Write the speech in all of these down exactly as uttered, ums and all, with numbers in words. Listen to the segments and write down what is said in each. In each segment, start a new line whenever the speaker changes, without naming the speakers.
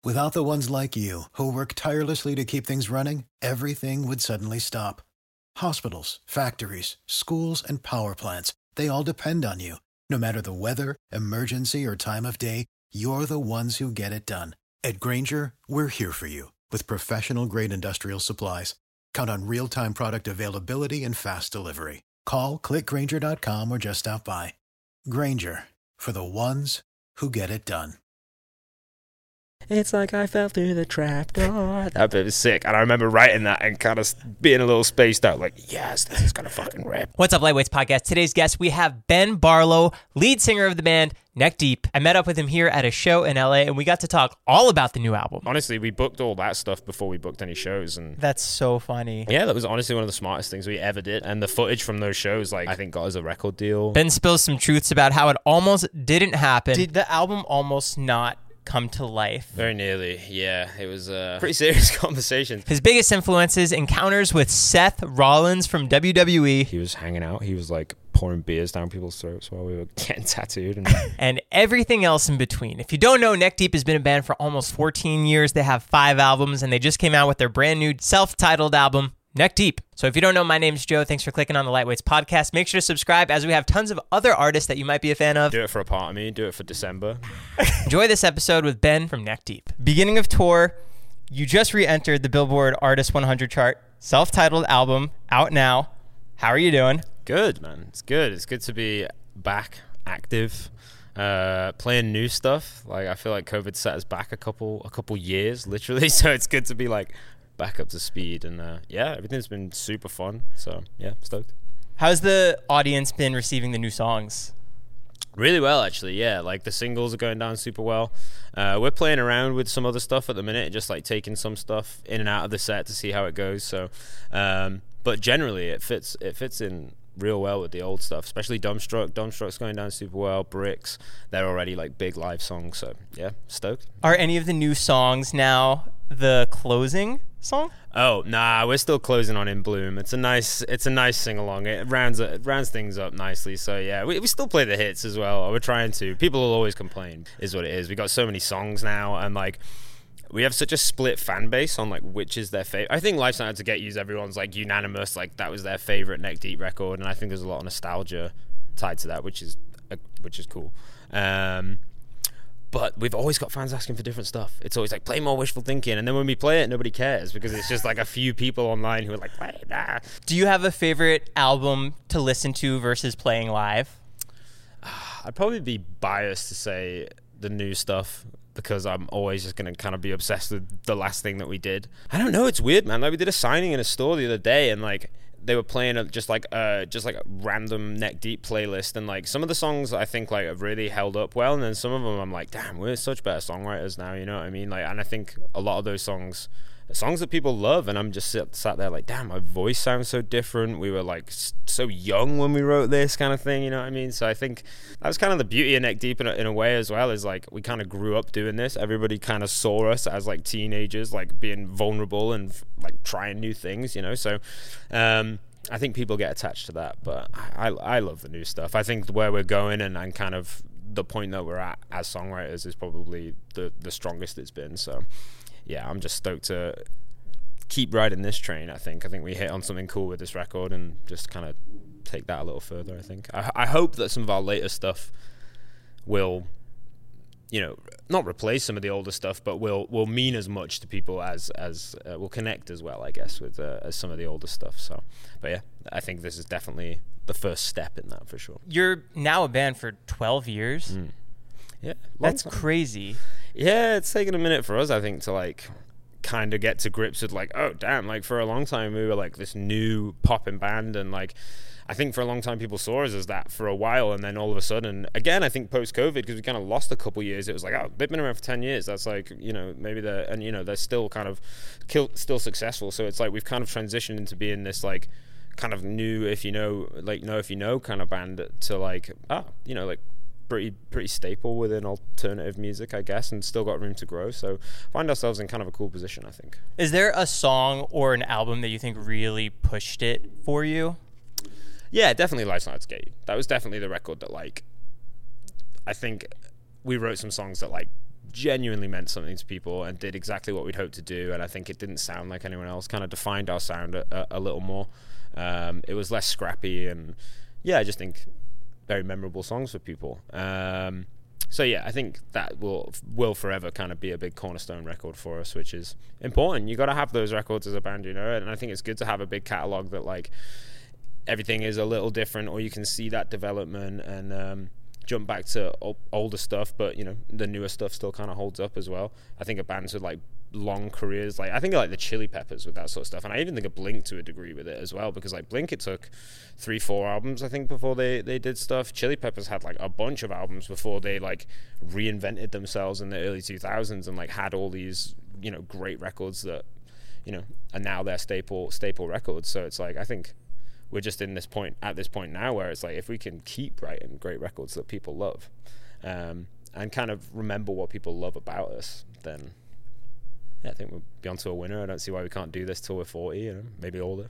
Without the ones like you, who work tirelessly to keep things running, everything would suddenly stop. Hospitals, factories, schools, and power plants, they all depend on you. No matter the weather, emergency, or time of day, you're the ones who get it done. At Grainger, we're here for you with professional-grade industrial supplies. Count on real-time product availability and fast delivery. Call, click Grainger dot com, or just stop by. Grainger, for the ones who get it done.
It's like I fell through the trapdoor. That bit was sick. And I remember writing that and kind of being a little spaced out. Like, yes, this is going to fucking rip.
What's up, Lightweights Podcast? Today's guest, we have Ben Barlow, lead singer of the band Neck Deep. I met up with him here at a show in L A, and we got to talk all about the new album.
Honestly, we booked all that stuff before we booked any shows. And
that's so funny.
Yeah, that was honestly one of the smartest things we ever did. And the footage from those shows, like, I think got us a record deal.
Ben spills some truths about how it almost didn't happen. Did the album almost not come to life?
Very nearly, yeah. It was a pretty serious conversation.
His biggest influences, encounters with Seth Rollins from W W E.
He was hanging out. He was like pouring beers down people's throats while we were getting tattooed. And,
and everything else in between. If you don't know, Neck Deep has been a band for almost fourteen years. They have five albums, and they just came out with their brand new self-titled album, Neck Deep. So if you don't know, my name's Joe. Thanks for clicking on the Lightweights Podcast. Make sure to subscribe, as we have tons of other artists that you might be a fan of.
Do it for a part of me. Do it for December.
Enjoy this episode with Ben from Neck Deep. Beginning of tour, you just re-entered the Billboard Artist one hundred chart. Self-titled album, out now. How are you doing?
Good, man. It's good. It's good to be back, active, uh, playing new stuff. Like, I feel like COVID set us back a couple, a couple years, literally. So it's good to be like back up to speed, and uh, yeah, everything's been super fun. So yeah, stoked.
How's the audience been receiving the new songs?
Really well, actually. Yeah, like the singles are going down super well. Uh, we're playing around with some other stuff at the minute, just like taking some stuff in and out of the set to see how it goes. So, um, but generally, it fits. It fits in real well with the old stuff, especially Dumbstruck. Dumbstruck's going down super well. Bricks, they're already like big live songs. So yeah, stoked.
Are any of the new songs now the closing song?
Oh, nah, we're still closing on In Bloom. It's a nice it's a nice sing-along. It rounds it rounds things up nicely. So yeah, we, we still play the hits as well. We're trying to. People will always complain, is what it is. We got so many songs now, and like we have such a split fan base on like which is their favorite. I think Life's Not Out to Get You's everyone's like unanimous, like that was their favorite Neck Deep record, and I think there's a lot of nostalgia tied to that, which is uh, which is cool. Um But we've always got fans asking for different stuff. It's always like, play more Wishful Thinking. And then when we play it, nobody cares because it's just like a few people online who are like, play that.
Do you have a favorite album to listen to versus playing live?
I'd probably be biased to say the new stuff because I'm always just going to kind of be obsessed with the last thing that we did. I don't know. It's weird, man. Like we did a signing in a store the other day and like they were playing a, just like uh just like a random Neck Deep playlist, and like some of the songs I think like have really held up well, and then some of them I'm like, damn, we're such better songwriters now, you know what I mean? Like, and I think a lot of those songs songs that people love, and I'm just sit, sat there like, damn, my voice sounds so different. We were like so young when we wrote this kind of thing, you know what I mean? So I think that was kind of the beauty of Neck Deep in a, in a way as well, is like we kind of grew up doing this. Everybody kind of saw us as like teenagers, like being vulnerable and like trying new things, you know? So um I think people get attached to that, but I, I I love the new stuff. I think where we're going and, and kind of the point that we're at as songwriters is probably the the strongest it's been. So yeah, I'm just stoked to keep riding this train. I think I think we hit on something cool with this record and just kind of take that a little further. I think I, I hope that some of our later stuff will, you know, not replace some of the older stuff, but will will mean as much to people as as uh, will connect as well, I guess, with uh, as some of the older stuff. So, but yeah, I think this is definitely the first step in that for sure.
You're now a band for twelve years.
Mm. Yeah,
that's
time.
crazy.
Yeah, it's taken a minute for us, I think, to like kind of get to grips with like, oh damn, like for a long time we were like this new poppin' band, and like I think for a long time people saw us as that for a while, and then all of a sudden, again, I think post-COVID, because we kind of lost a couple years, it was like, oh, they've been around for ten years. That's like, you know, maybe they're, and you know, they're still kind of kill, still successful. So it's like we've kind of transitioned into being this like kind of new, if you know, like know if you know kind of band to like, ah, you know, like pretty pretty staple within alternative music, I guess, and still got room to grow. So find ourselves in kind of a cool position, I think.
Is there a song or an album that you think really pushed it for you?
Yeah, definitely Life's Not Out to Get You. That was definitely the record that, like, I think we wrote some songs that, like, genuinely meant something to people and did exactly what we'd hoped to do. And I think it didn't sound like anyone else, kind of defined our sound a, a, a little more. Um, it was less scrappy, and yeah, I just think very memorable songs for people. Um, so yeah, I think that will will forever kind of be a big cornerstone record for us, which is important. You got to have those records as a band, you know, and I think it's good to have a big catalog that like everything is a little different, or you can see that development and um, jump back to o- older stuff, but you know, the newer stuff still kind of holds up as well. I think of bands with like long careers, like I think of like the Chili Peppers with that sort of stuff, and I even think of Blink to a degree with it as well, because like Blink, it took three four albums I think before they they did stuff. Chili Peppers had like a bunch of albums before they like reinvented themselves in the early two thousands and like had all these, you know, great records that, you know, are now their staple staple records. So it's like I think we're just in this point at this point now where it's like if we can keep writing great records that people love, um, and kind of remember what people love about us, then yeah, I think we'll be onto a winner. I don't see why we can't do this till we're forty, you know, maybe older.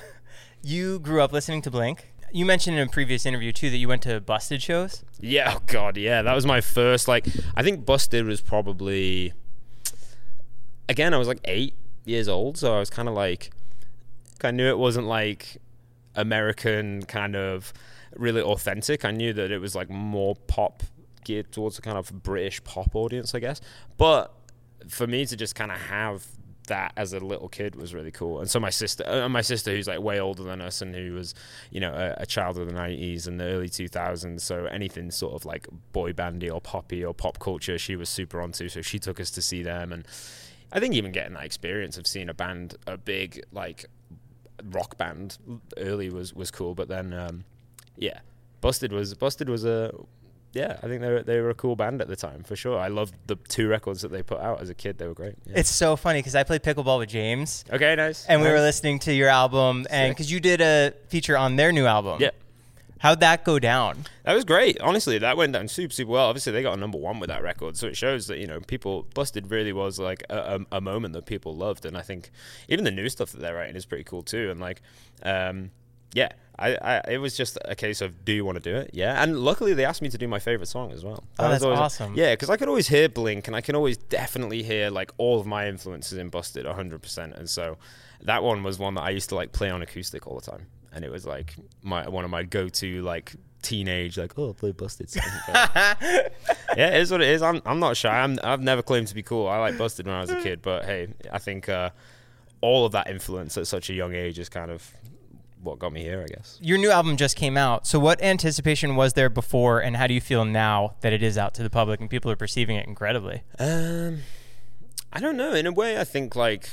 You grew up listening to Blink. You mentioned in a previous interview, too, that you went to Busted shows.
Yeah, oh God, yeah. That was my first, like, I think Busted was probably, again, I was like eight years old, so I was kind of like, I knew it wasn't like American kind of really authentic. I knew that it was like more pop, geared towards a kind of British pop audience, I guess. But for me to just kind of have that as a little kid was really cool. And so my sister, uh, my sister who's like way older than us and who was, you know, a, a child of the nineties and the early two thousands, so anything sort of like boy bandy or poppy or pop culture she was super onto, so she took us to see them. And I think even getting that experience of seeing a band, a big like rock band early was was cool. But then um yeah Busted was Busted was a yeah, I think they were, they were a cool band at the time, for sure. I loved the two records that they put out as a kid. They were great. Yeah.
It's so funny because I played pickleball with James.
Okay, nice.
And
nice.
we were listening to your album, and because you did a feature on their new album.
Yeah.
How'd that go down?
That was great. Honestly, that went down super, super well. Obviously, they got a number one with that record, so it shows that, you know, people, Busted really was like a, a, a moment that people loved. And I think even the new stuff that they're writing is pretty cool too. And like, um, yeah, I, I, it was just a case of, do you want to do it? Yeah. And luckily they asked me to do my favorite song as well.
That oh, that's always, awesome.
Yeah, because I could always hear Blink, and I can always definitely hear like all of my influences in Busted one hundred percent. And so that one was one that I used to like play on acoustic all the time. And it was like my one of my go-to like teenage like, oh, I'll play Busted song. Yeah, it is what it is. I'm I'm not shy. I'm I've never claimed to be cool. I like Busted when I was a kid, but hey, I think uh, all of that influence at such a young age is kind of what got me here, I guess.
Your new album just came out. So what anticipation was there before, and how do you feel now that it is out to the public and people are perceiving it incredibly?
Um, I don't know. In a way, I think like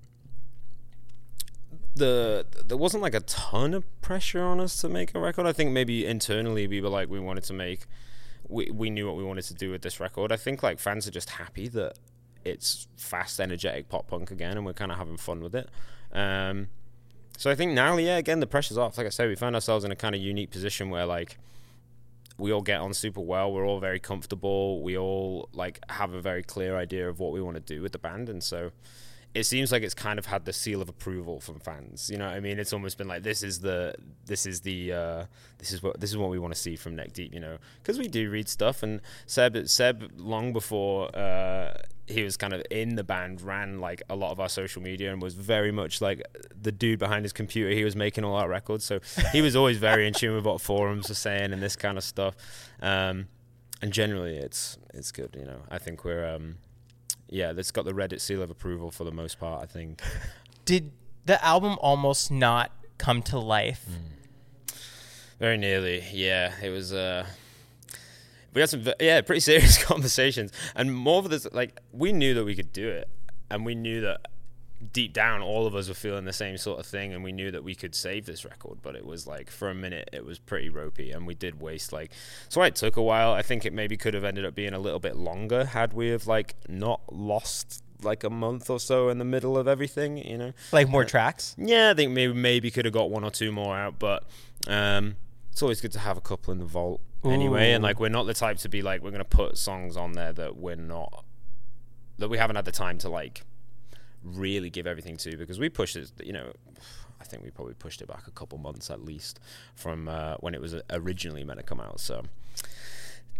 the there wasn't like a ton of pressure on us to make a record. I think maybe internally we were like, we wanted to make, we we knew what we wanted to do with this record. I think like fans are just happy that it's fast, energetic pop punk again, and we're kind of having fun with it. Um, so I think now, yeah, again, the pressure's off. Like I said, we found ourselves in a kind of unique position where like we all get on super well. We're all very comfortable. We all like have a very clear idea of what we want to do with the band, and so it seems like it's kind of had the seal of approval from fans. You know what I mean? It's almost been like, this is the, this is the, uh, this is what, this is what we want to see from Neck Deep, you know? Because we do read stuff, and Seb, Seb, long before uh, he was kind of in the band, ran like a lot of our social media and was very much like the dude behind his computer. He was making all our records, so he was always very in tune with what forums are saying and this kind of stuff. Um, and generally, it's it's good, you know. I think we're. Um, Yeah, that's got the Reddit seal of approval for the most part, I think. Did
the album almost not come to life?
Mm. Very nearly, yeah. It was, uh, we had some, yeah, pretty serious conversations. And more of this, like, we knew that we could do it. And we knew that deep down, all of us were feeling the same sort of thing. And we knew that we could save this record. But it was like, for a minute, it was pretty ropey. And we did waste, like, so it took a while. I think it maybe could have ended up being a little bit longer had we have, like, not lost, like, a month or so in the middle of everything, you know?
Like more uh, tracks?
Yeah, I think maybe maybe could have got one or two more out. But um, it's always good to have a couple in the vault anyway. Ooh. And, like, we're not the type to be, like, we're going to put songs on there that we're not, that we haven't had the time to, like, really give everything to, because we pushed it, you know, I think we probably pushed it back a couple months at least from uh, when it was originally meant to come out. So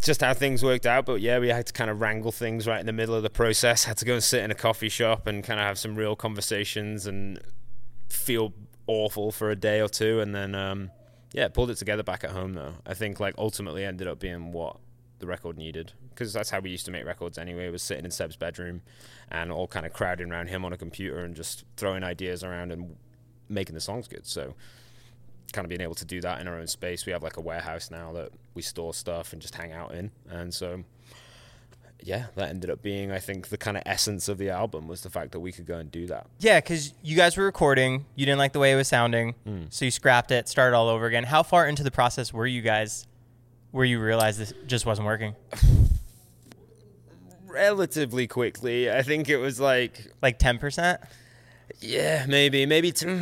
just how things worked out. But yeah, we had to kind of wrangle things right in the middle of the process. Had to go and sit in a coffee shop and kind of have some real conversations and feel awful for a day or two, and then um yeah pulled it together back at home. Though I think like ultimately ended up being what the record needed, because that's how we used to make records anyway. It was sitting in Seb's bedroom and all kind of crowding around him on a computer and just throwing ideas around and making the songs good. So kind of being able to do that in our own space. We have like a warehouse now that we store stuff and just hang out in, and so yeah, that ended up being, I think, the kind of essence of the album was the fact that we could go and do that.
Yeah, because you guys were recording, you didn't like the way it was sounding, mm. so you scrapped it, started all over again. How far into the process were you guys where you realized this just wasn't working?
Relatively quickly. I think it was like...
Like ten percent?
Yeah, maybe. Maybe... T-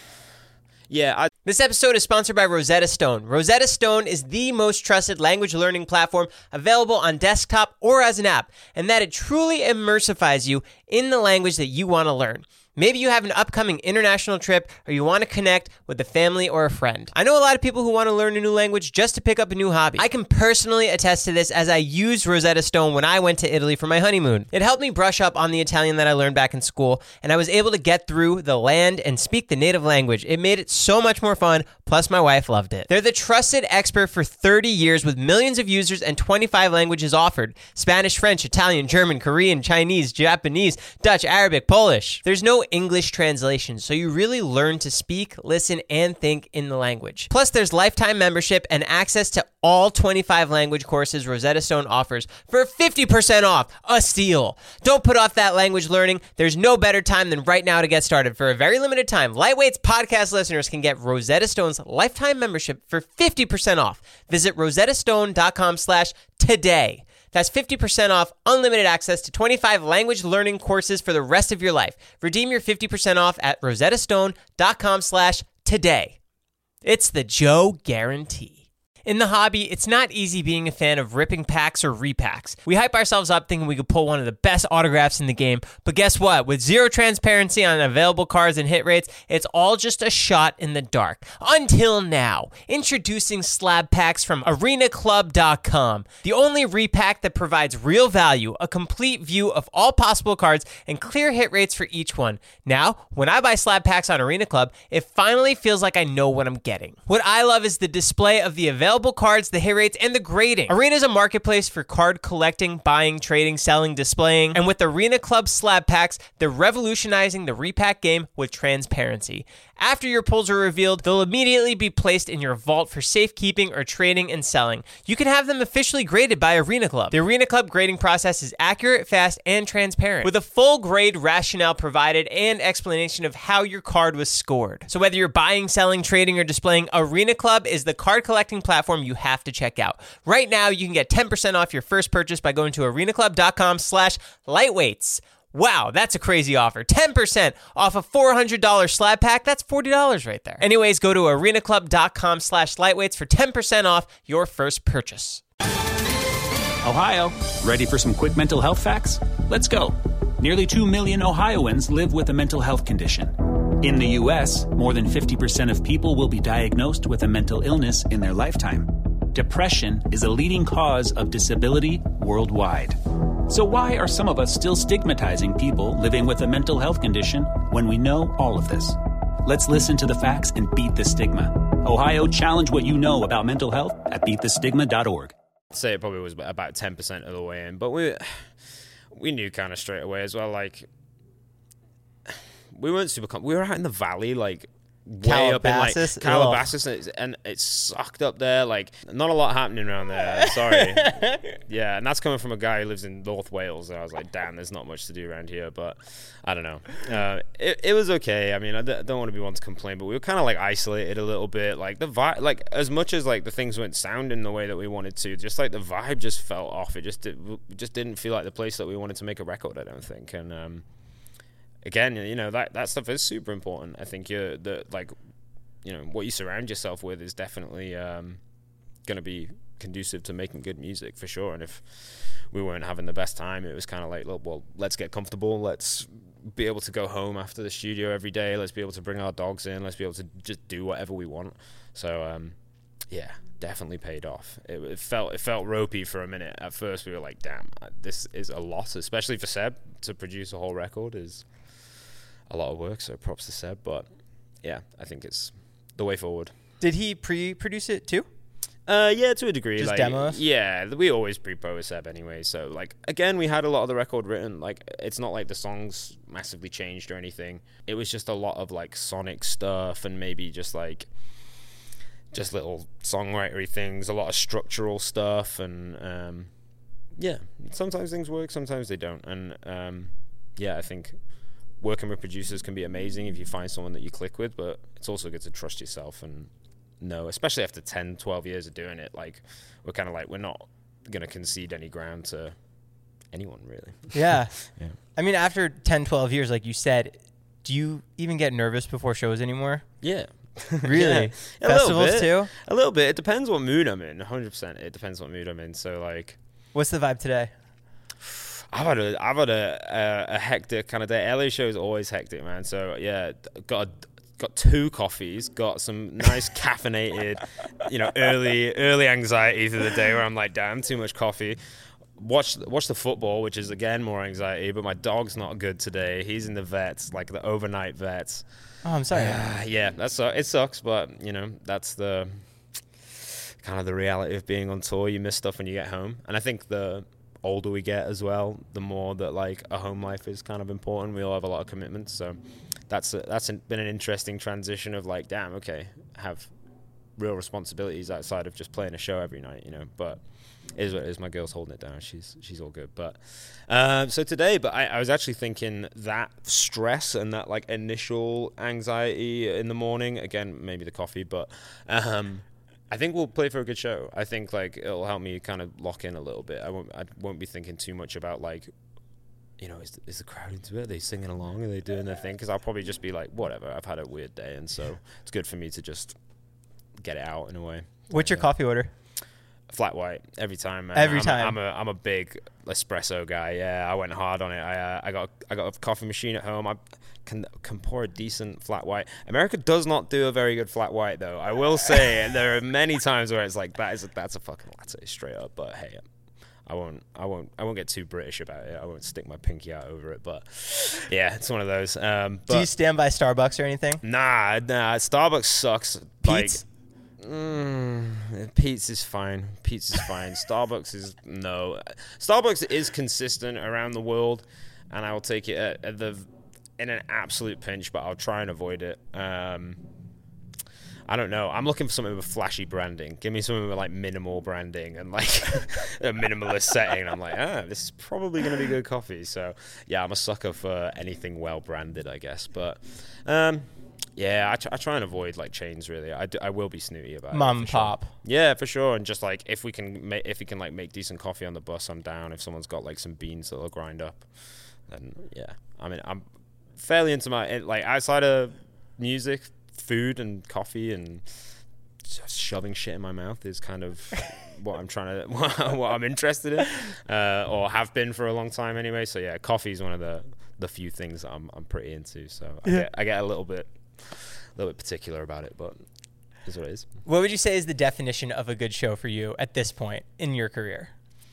yeah, I...
This episode is sponsored by Rosetta Stone. Rosetta Stone is the most trusted language learning platform available on desktop or as an app, and that it truly immersifies you in the language that you want to learn. Maybe you have an upcoming international trip, or you want to connect with a family or a friend. I know a lot of people who want to learn a new language just to pick up a new hobby. I can personally attest to this, as I used Rosetta Stone when I went to Italy for my honeymoon. It helped me brush up on the Italian that I learned back in school, and I was able to get through the land and speak the native language. It made it so much more fun, plus my wife loved it. They're the trusted expert for thirty years with millions of users and twenty-five languages offered: Spanish, French, Italian, German, Korean, Chinese, Japanese, Dutch, Arabic, Polish. There's no English translation, so you really learn to speak, listen, and think in the language. Plus, there's lifetime membership and access to all twenty-five language courses Rosetta Stone offers for fifty percent off. A steal. Don't put off that language learning. There's no better time than right now to get started. For a very limited time, Lightweight's podcast listeners can get Rosetta Stone's lifetime membership for fifty percent off. Visit rosettastone.com slash today. That's fifty percent off unlimited access to twenty-five language learning courses for the rest of your life. Redeem your fifty percent off at rosettastone.com slash today. It's the Joe Guarantee. In the hobby, it's not easy being a fan of ripping packs or repacks. We hype ourselves up thinking we could pull one of the best autographs in the game, but guess what? With zero transparency on available cards and hit rates, it's all just a shot in the dark. Until now. Introducing slab packs from arena club dot com, the only repack that provides real value, a complete view of all possible cards, and clear hit rates for each one. Now, when I buy slab packs on Arena Club, it finally feels like I know what I'm getting. What I love is the display of the available cards, the hit rates, and the grading. Arena is a marketplace for card collecting, buying, trading, selling, displaying, and with Arena Club slab packs, they're revolutionizing the repack game with transparency. After your pulls are revealed, they'll immediately be placed in your vault for safekeeping or trading and selling. You can have them officially graded by Arena Club. The Arena Club grading process is accurate, fast, and transparent, with a full grade rationale provided and explanation of how your card was scored. So whether you're buying, selling, trading, or displaying, Arena Club is the card collecting platform you have to check out. Right now, you can get ten percent off your first purchase by going to arenaclub.com slash lightweights. Wow, that's a crazy offer. ten percent off a four hundred dollars slab pack. That's forty dollars right there. Anyways, go to arenaclub.com slash lightweights for ten percent off your first purchase.
Ohio, ready for some quick mental health facts? Let's go. Nearly two million Ohioans live with a mental health condition. In the U S, more than fifty percent of people will be diagnosed with a mental illness in their lifetime. Depression is a leading cause of disability worldwide. So why are some of us still stigmatizing people living with a mental health condition when we know all of this? Let's listen to the facts and beat the stigma. Ohio, challenge what you know about mental health at beat the stigma dot org.
I'd say it probably was about ten percent of the way in, but we we knew kind of straight away as well, like, we weren't super com- we were out in the valley, like way up in like Calabasas, and, and it sucked up there. Like, not a lot happening around there. Sorry. Yeah, and that's coming from a guy who lives in North Wales. And I was like, damn, there's not much to do around here. But I don't know. Uh, it it was okay. I mean, I, d- I don't want to be one to complain, but we were kind of like isolated a little bit. Like the vibe, like as much as like the things weren't sounding the way that we wanted to, just like the vibe just felt off. It just did, it just didn't feel like the place that we wanted to make a record, I don't think. And um again, you know, that, that stuff is super important. I think you're the like, you know, what you surround yourself with is definitely um, going to be conducive to making good music for sure. And if we weren't having the best time, it was kind of like, look, well, let's get comfortable. Let's be able to go home after the studio every day. Let's be able to bring our dogs in. Let's be able to just do whatever we want. So, um, yeah, definitely paid off. It, it felt it felt ropey for a minute. At first, we were like, "Damn, this is a lot," especially for Seb to produce a whole record is a lot of work. So props to Seb. But yeah, I think it's the way forward.
Did he pre-produce it too?
Uh, yeah, to a degree.
Just
like,
demos?
Yeah, we always pre-pro with Seb anyway. So like, again, we had a lot of the record written. Like, it's not like the songs massively changed or anything. It was just a lot of like sonic stuff and maybe just like. Just little songwritery things, a lot of structural stuff, and um, yeah, sometimes things work, sometimes they don't. And um, yeah, I think working with producers can be amazing if you find someone that you click with, but it's also good to trust yourself and know, especially after ten, twelve years of doing it, like we're kind of like, we're not going to concede any ground to anyone, really.
Yeah.
Yeah.
I mean, after ten, twelve years, like you said, do you even get nervous before shows anymore?
Yeah.
Really?
Yeah,
Festivals
a
too?
A little bit. It depends what mood I'm in. one hundred percent. It depends what mood I'm in. So like,
what's the vibe today?
I've had a I've had a, a, a hectic kind of day. L A show is always hectic, man. So yeah, got a, got two coffees, got some nice caffeinated, you know, early early anxiety through the day where I'm like, damn, too much coffee. Watch watch the football, which is again more anxiety. But my dog's not good today. He's in the vets, like the overnight vets.
Oh, I'm sorry.
Uh, yeah, that's uh, it sucks, but you know that's the kind of the reality of being on tour. You miss stuff when you get home, and I think the older we get as well, the more that like a home life is kind of important. We all have a lot of commitments, so that's a, that's an, been an interesting transition of like, damn, okay, have real responsibilities outside of just playing a show every night, you know. But it is what it is. My girl's holding it down. She's she's all good. But um, so today, but I, I was actually thinking that stress and that like initial anxiety in the morning. Again, maybe the coffee, but um, I think we'll play for a good show. I think like it'll help me kind of lock in a little bit. I won't I won't be thinking too much about like, you know, is is the crowd into it? Are they singing along? Are they doing their thing? Because I'll probably just be like, whatever. I've had a weird day, and so it's good for me to just get it out in a way.
What's your
yeah.
coffee order?
Flat white every time, man.
Every
I'm
time.
A, I'm a I'm a big espresso guy. Yeah, I went hard on it. I uh, I got I got a coffee machine at home. I can can pour a decent flat white. America does not do a very good flat white though. I will say there are many times where it's like that is a, that's a fucking latte straight up. But hey, I won't I won't I won't get too British about it. I won't stick my pinky out over it. But yeah, it's one of those. Um, but
Do you stand by Starbucks or anything?
Nah, nah. Starbucks sucks.
Pete's?
Like, Mm, Pete's is fine. Pete's is fine. Starbucks is no. Starbucks is consistent around the world, and I will take it at, at the in an absolute pinch, but I'll try and avoid it. Um, I don't know. I'm looking for something with flashy branding. Give me something with like minimal branding and like a minimalist setting. And I'm like, ah, this is probably going to be good coffee. So yeah, I'm a sucker for anything well branded, I guess. But um, yeah, I, tr- I try and avoid like chains. Really, I, d- I will be snooty about
Mom
it.
and
for sure.
pop.
Yeah, for sure. And just like if we can, ma- if we can like make decent coffee on the bus, I'm down. If someone's got like some beans that'll grind up, then yeah. I mean, I'm fairly into my like outside of music, food and coffee and just shoving shit in my mouth is kind of what I'm trying to, what I'm interested in, uh, or have been for a long time anyway. So yeah, coffee is one of the the few things that I'm I'm pretty into. So I
Yeah.
get I get a little bit. A little bit particular about it, but is what it is.
What would you say is the definition of a good show for you at this point in your career?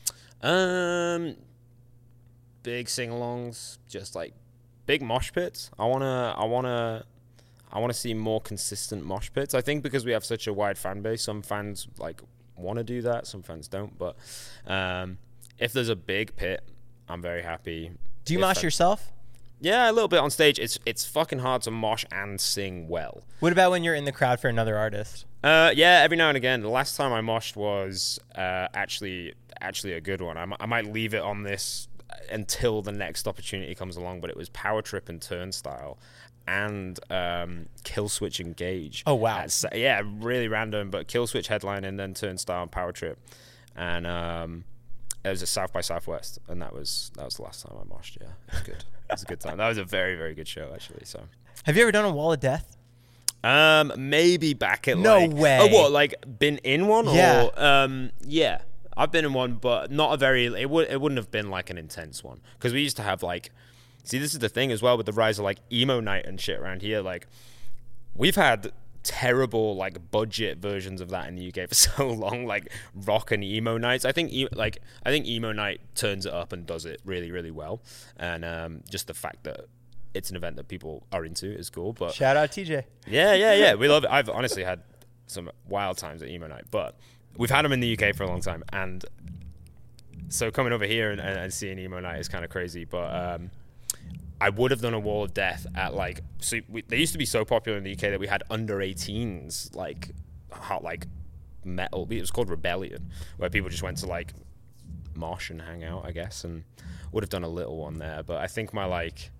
Um, big sing-alongs, just like big mosh pits. I wanna, I wanna, I wanna see more consistent mosh pits. I think because we have such a wide fan base, some fans like want to do that, some fans don't. But um, if there's a big pit, I'm very happy.
Do you
If
mosh
I-
yourself?
Yeah, a little bit on stage. It's it's fucking hard to mosh and sing well.
What about when you're in the crowd for another artist?
Uh, yeah, every now and again. The last time I moshed was uh, actually actually a good one. I, m- I might leave it on this until the next opportunity comes along, but it was Power Trip and Turnstile and um, Kill Switch Engage.
Oh, wow.
At Sa- yeah, really random, but Kill Switch headline and then Turnstile and Power Trip. And um, it was at South by Southwest, and that was that was the last time I moshed. Yeah, it was good. It was a good time. That was a very, very good show, actually. So,
Have you ever done a Wall of Death?
um, maybe back at
No
like,
way.
Oh, what? Like been in one?
Yeah.
Or, um, yeah. I've been in one, but not a very. It would. It wouldn't have been like an intense one because we used to have like. See, this is the thing as well with the rise of like emo night and shit around here. Like, we've had terrible like budget versions of that in the U K for so long, like rock and emo nights. I think e- like I think emo night turns it up and does it really really well, and um, just the fact that it's an event that people are into is cool. But
shout out T J.
Yeah, yeah, yeah, we love it. I've honestly had some wild times at emo night, but we've had them in the U K for a long time, and so coming over here and, and, and seeing emo night is kind of crazy. But um, I would have done a Wall of Death at like, so we, they used to be so popular in the U K that we had under eighteens like hot like metal. It was called Rebellion, where people just went to like mosh and hang out, I guess, and would have done a little one there. But I think my like,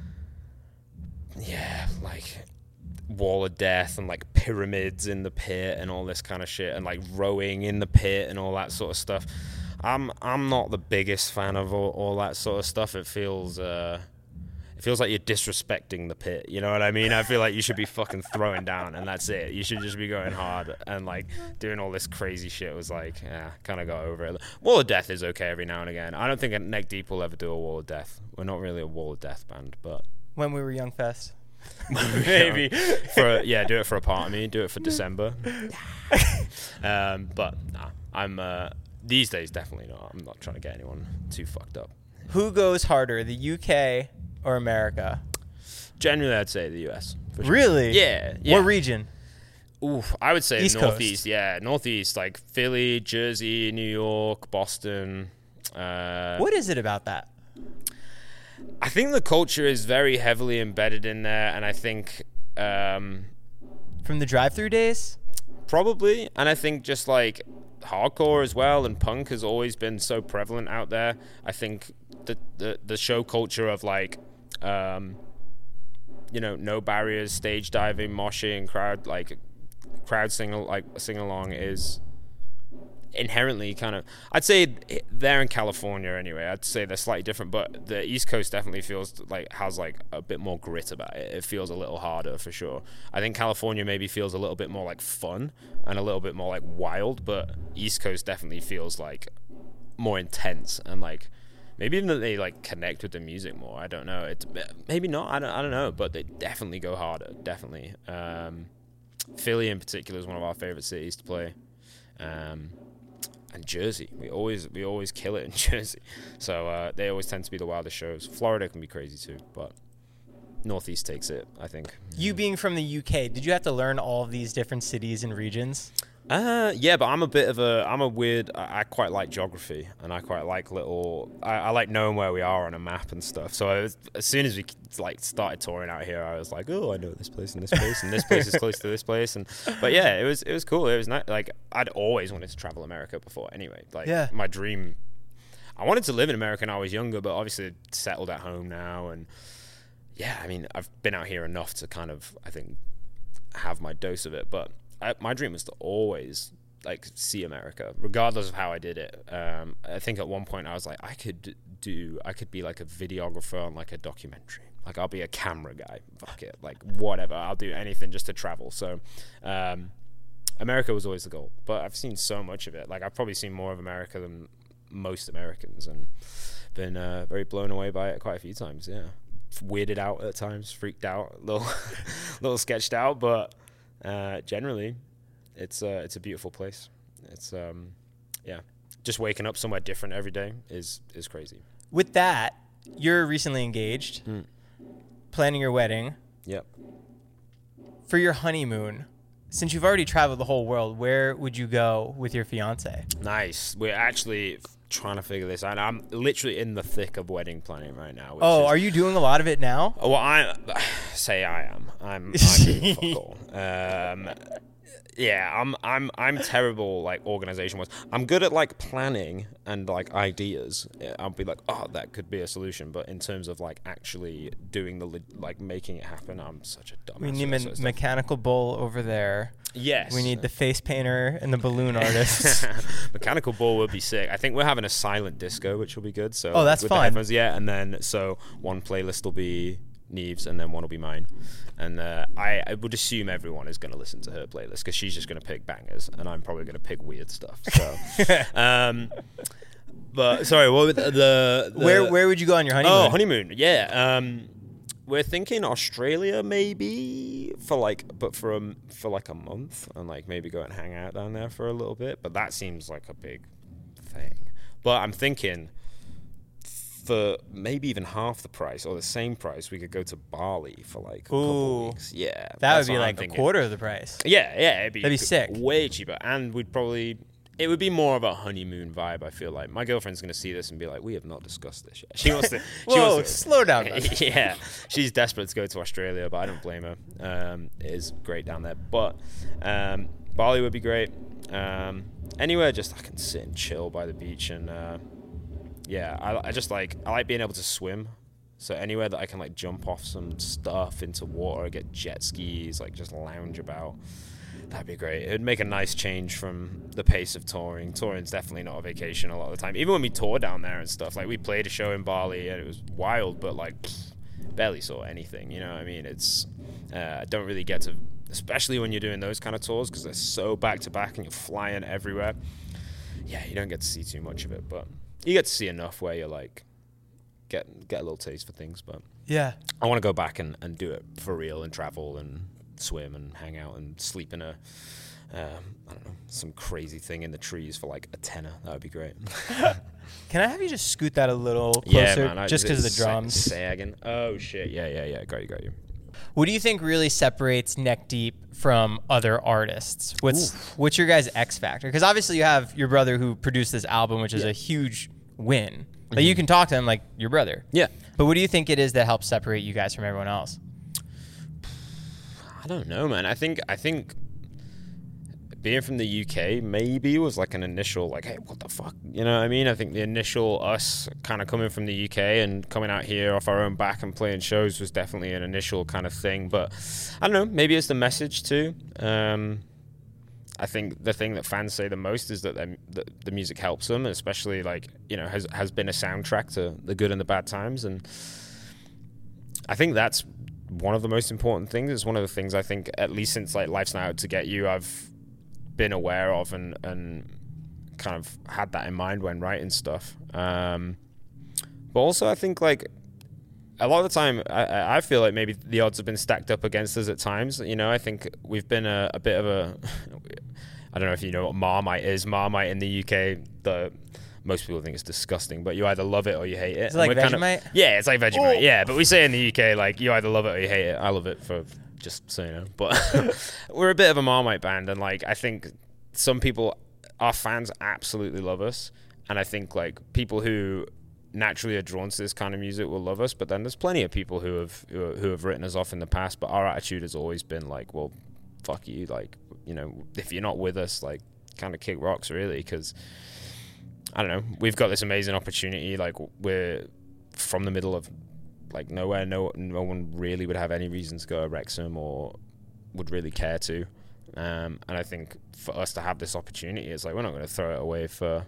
yeah, like Wall of Death and like pyramids in the pit and all this kind of shit, and like rowing in the pit and all that sort of stuff. I'm I'm not the biggest fan of all, all that sort of stuff. It feels uh, it feels like you're disrespecting the pit. You know what I mean? I feel like you should be fucking throwing down and that's it. You should just be going hard, and like doing all this crazy shit was like, yeah, kind of got over it. Wall of Death is okay every now and again. I don't think Neck Deep will ever do a Wall of Death. We're not really a Wall of Death band, but
when we were Young Fest.
Maybe for yeah, do it for a part of me. Do it for December. um, but nah, I'm uh, these days definitely not. I'm not trying to get anyone too fucked up.
Who goes harder, the U K or America?
Generally, I'd say the U S. For sure.
Really?
Yeah, yeah.
What region?
Oof, I would say
East
Northeast.
Coast.
Yeah, Northeast, like Philly, Jersey, New York, Boston. Uh,
What is it about that?
I think the culture is very heavily embedded in there, and I think um,
From the drive-through days?
probably, and I think just like hardcore as well, and punk has always been so prevalent out there. I think the the, the show culture of like, um, you know, no barriers, stage diving, moshing, crowd like crowd sing like sing along is inherently kind of, I'd say they're in California anyway, I'd say they're slightly different, but the East Coast definitely feels like has like a bit more grit about it. It feels a little harder for sure. I think California maybe feels a little bit more like fun and a little bit more like wild, but East Coast definitely feels like more intense, and like maybe even that they like connect with the music more. I don't know, it's maybe not, I don't, I don't know, but they definitely go harder, definitely. um Philly in particular is one of our favorite cities to play. um And Jersey, we always we always kill it in Jersey, so uh, they always tend to be the wildest shows. Florida can be crazy too, but Northeast takes it, I think.
You being from the U K, did you have to learn all of these different cities and regions?
Uh, yeah, but I'm a bit of a I'm a weird. I, I quite like geography, and I quite like little. I, I like knowing where we are on a map and stuff. So I was, as soon as we like started touring out here, I was like, oh, I know this place and this place, and this place is close to this place, and but yeah, it was it was cool. It was nice. Like I'd always wanted to travel America before. Anyway, like
yeah.
my dream. I wanted to live in America when I was younger, but obviously settled at home now, and yeah, I mean, I've been out here enough to kind of, I think, have my dose of it, but. I, my dream was to always like see America, regardless of how I did it. Um, I think at one point I was like, I could do, I could be like a videographer on like a documentary. Like I'll be a camera guy. Fuck it, like whatever. I'll do anything just to travel. So, um, America was always the goal. But I've seen so much of it. Like I've probably seen more of America than most Americans, and been uh, very blown away by it quite a few times. Yeah, weirded out at times, freaked out, a little, little sketched out, but. Uh, generally, it's uh, it's a beautiful place. It's um, yeah, just waking up somewhere different every day is is crazy.
With that, you're recently engaged,
Mm.
planning your wedding.
Yep.
For your honeymoon, since you've already traveled the whole world, where would you go with your fiance?
Nice. We're actually f- trying to figure this out. I'm literally in the thick of wedding planning right now. Which
Oh,
is,
are you doing a lot of it now?
well, I say I am. I'm. I'm doing fuck all. Um, yeah, I'm. I'm. I'm terrible. Like organization wise, I'm good at like planning and like ideas. Yeah, I'll be like, oh, that could be a solution. But in terms of like actually doing the li- like making it happen, I'm such a dumbass.
We need
at that
a
sort of stuff.
mechanical bull over there.
Yes.
We need the face painter and the balloon artist.
Mechanical ball would be sick. I think we're having a silent disco, which will be good. So
Oh, that's
with
fun.
The headphones, yeah, and then so one playlist will be Neve's, and then one will be mine. And uh, I, I would assume everyone is going to listen to her playlist because she's just going to pick bangers, and I'm probably going to pick weird stuff. So, um, but sorry, what would the, the
where where would you go on your honeymoon?
oh honeymoon? Yeah. Um, we're thinking Australia maybe for like, but for a for like a month, and like maybe go and hang out down there for a little bit. But that seems like a big thing. But I'm thinking for maybe even half the price or the same price, we could go to Bali for like a
Ooh,
couple weeks. Yeah,
that would
that's
be
what I'm
like a
thinking.
quarter of the price.
Yeah, yeah, it'd be
That'd be sick.
way cheaper, and we'd probably. It would be more of a honeymoon vibe, I feel like. My girlfriend's going to see this and be like, we have not discussed this yet. She wants to... She
Whoa,
wants to,
slow down. man.
yeah. She's desperate to go to Australia, but I don't blame her. Um, it is great down there. But um, Bali would be great. Um, anywhere just I can sit and chill by the beach. And, uh, yeah, I, I just like... I like being able to swim. So anywhere that I can, like, jump off some stuff into water, get jet skis, like, just lounge about... That'd be great. It would make a nice change from the pace of touring. Touring's definitely not a vacation a lot of the time. Even when we tour down there and stuff, like we played a show in Bali and it was wild, but like pfft, barely saw anything. You know what I mean? It's uh, I don't really get to, especially when you're doing those kind of tours because they're so back to back and you're flying everywhere. Yeah, you don't get to see too much of it, but you get to see enough where you're like get get a little taste for things. But
Yeah.
I want to go back and, and do it for real and travel and swim and hang out and sleep in a um, I don't know, some crazy thing in the trees for like a tenner. That would be great.
Can I have you just scoot that a little
Yeah,
closer,
man. I-
just because of the
it's sa-
drums?
Sagging. Oh shit. Yeah, yeah, yeah. Got you, got you.
What do you think really separates Neck Deep from other artists? What's what's your guys' X factor? Because obviously you have your brother who produced this album, which is
Yeah.
a huge win. Like you can talk to him like your brother.
Yeah.
But what do you think it is that helps separate you guys from everyone else?
I don't know, man. I think I think being from the U K maybe was like an initial like, hey, what the fuck? You know what I mean? I think the initial us kind of coming from the U K and coming out here off our own back and playing shows was definitely an initial kind of thing. But I don't know, maybe it's the message too. Um, I think the thing that fans say the most is that the, the, the music helps them, especially like, you know, has has been a soundtrack to the good and the bad times. And I think that's one of the most important things. It's one of the things I think, at least since like Life's Not Out to Get You, I've been aware of and, and kind of had that in mind when writing stuff. Um, but also I think like a lot of the time I, I feel like maybe the odds have been stacked up against us at times. You know, I think we've been a, a bit of a, I don't know if you know what Marmite is. Marmite in the U K, the most people think it's disgusting, but you either love it or you hate it.
Is it like
And we're kind of-
Vegemite?
yeah, it's like Vegemite.
Oh.
Yeah, but we say in the U K, like, you either love it or you hate it. I love it for just so you know. But we're a bit of a Marmite band, and like I think some people, our fans absolutely love us, and I think like people who naturally are drawn to this kind of music will love us. But then there's plenty of people who have who, who have written us off in the past. But our attitude has always been like, well, fuck you, like, you know, if you're not with us, like, kind of kick rocks really, because I don't know, we've got this amazing opportunity. Like, we're from the middle of like nowhere. No, no one really would have any reason to go to Wrexham or would really care to. Um, and I think for us to have this opportunity, it's like we're not going to throw it away for